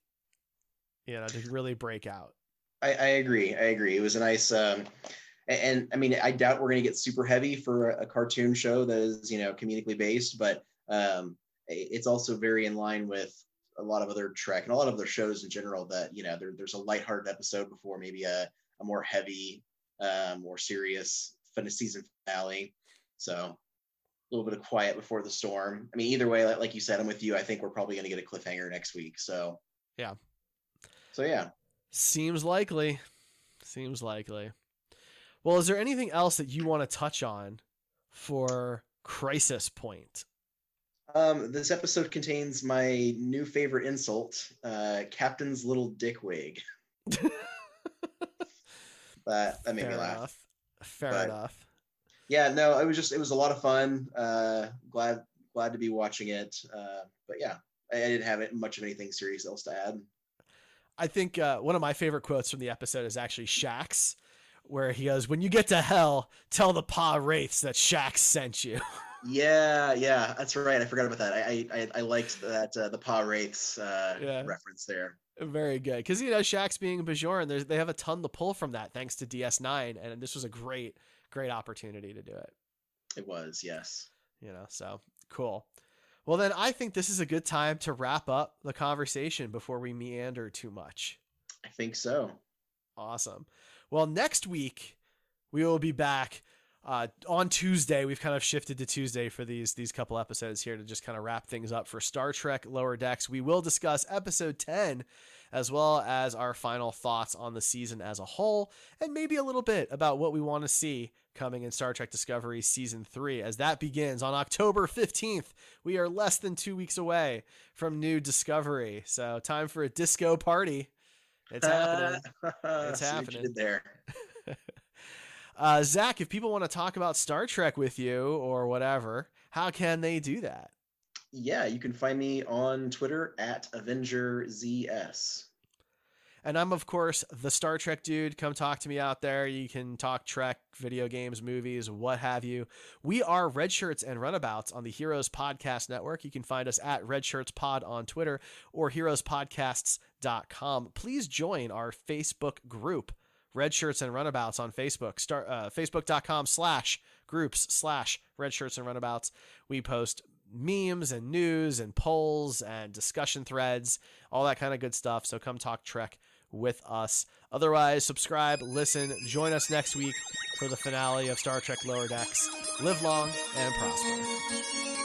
You know, to really break out. I, I agree. I agree. It was a nice um and, and I mean I doubt we're gonna get super heavy for a, a cartoon show that is, you know, comedically based, but um it's also very in line with a lot of other Trek and a lot of other shows in general that, you know, there, there's a lighthearted episode before maybe a, a more heavy, uh, more serious season finale. So a little bit of quiet before the storm. I mean, either way, like you said, I'm with you. I think we're probably going to get a cliffhanger next week. So yeah. So yeah. Seems likely. Seems likely. Well, is there anything else that you want to touch on for Crisis Point? Um, this episode contains my new favorite insult, uh, Captain's little dickwig. That that made Fair me laugh. enough. Fair But- enough. Yeah, no, it was just it was a lot of fun. Uh, glad glad to be watching it. Uh, but yeah, I, I didn't have it, much of anything serious else to add. I think uh, one of my favorite quotes from the episode is actually Shax's, where he goes, "When you get to hell, tell the Pa Wraiths that Shax sent you." Yeah, yeah, that's right. I forgot about that. I I, I liked that uh, the Pa Wraiths uh, Yeah. reference there. Very good. Because, you know, Shax being Bajoran, there's, they have a ton to pull from that thanks to D S nine. And this was a great, great opportunity to do it. It was, yes. You know, so cool. Well, then I think this is a good time to wrap up the conversation before we meander too much. I think so. Awesome. Well, next week we will be back uh, on Tuesday. We've kind of shifted to Tuesday for these these couple episodes here to just kind of wrap things up for Star Trek Lower Decks. We will discuss episode ten, as well as our final thoughts on the season as a whole, and maybe a little bit about what we want to see coming in Star Trek Discovery Season three, as that begins on October fifteenth. We are less than two weeks away from new Discovery, so time for a disco party. It's happening. It's happening. there. Uh, Zach, if people want to talk about Star Trek with you or whatever, how can they do that? Yeah, you can find me on Twitter at AvengerZS. And I'm, of course, the Star Trek dude. Come talk to me out there. You can talk Trek, video games, movies, what have you. We are Red Shirts and Runabouts on the Heroes Podcast Network. You can find us at Red Shirts Pod on Twitter or heroes podcasts dot com. Please join our Facebook group, Red Shirts and Runabouts on Facebook. Start uh, facebook.com slash groups slash Red Shirts and Runabouts. We post memes and news and polls and discussion threads, all that kind of good stuff. So come talk Trek with us. Otherwise, subscribe, listen, join us next week for the finale of Star Trek Lower Decks. Live long and prosper.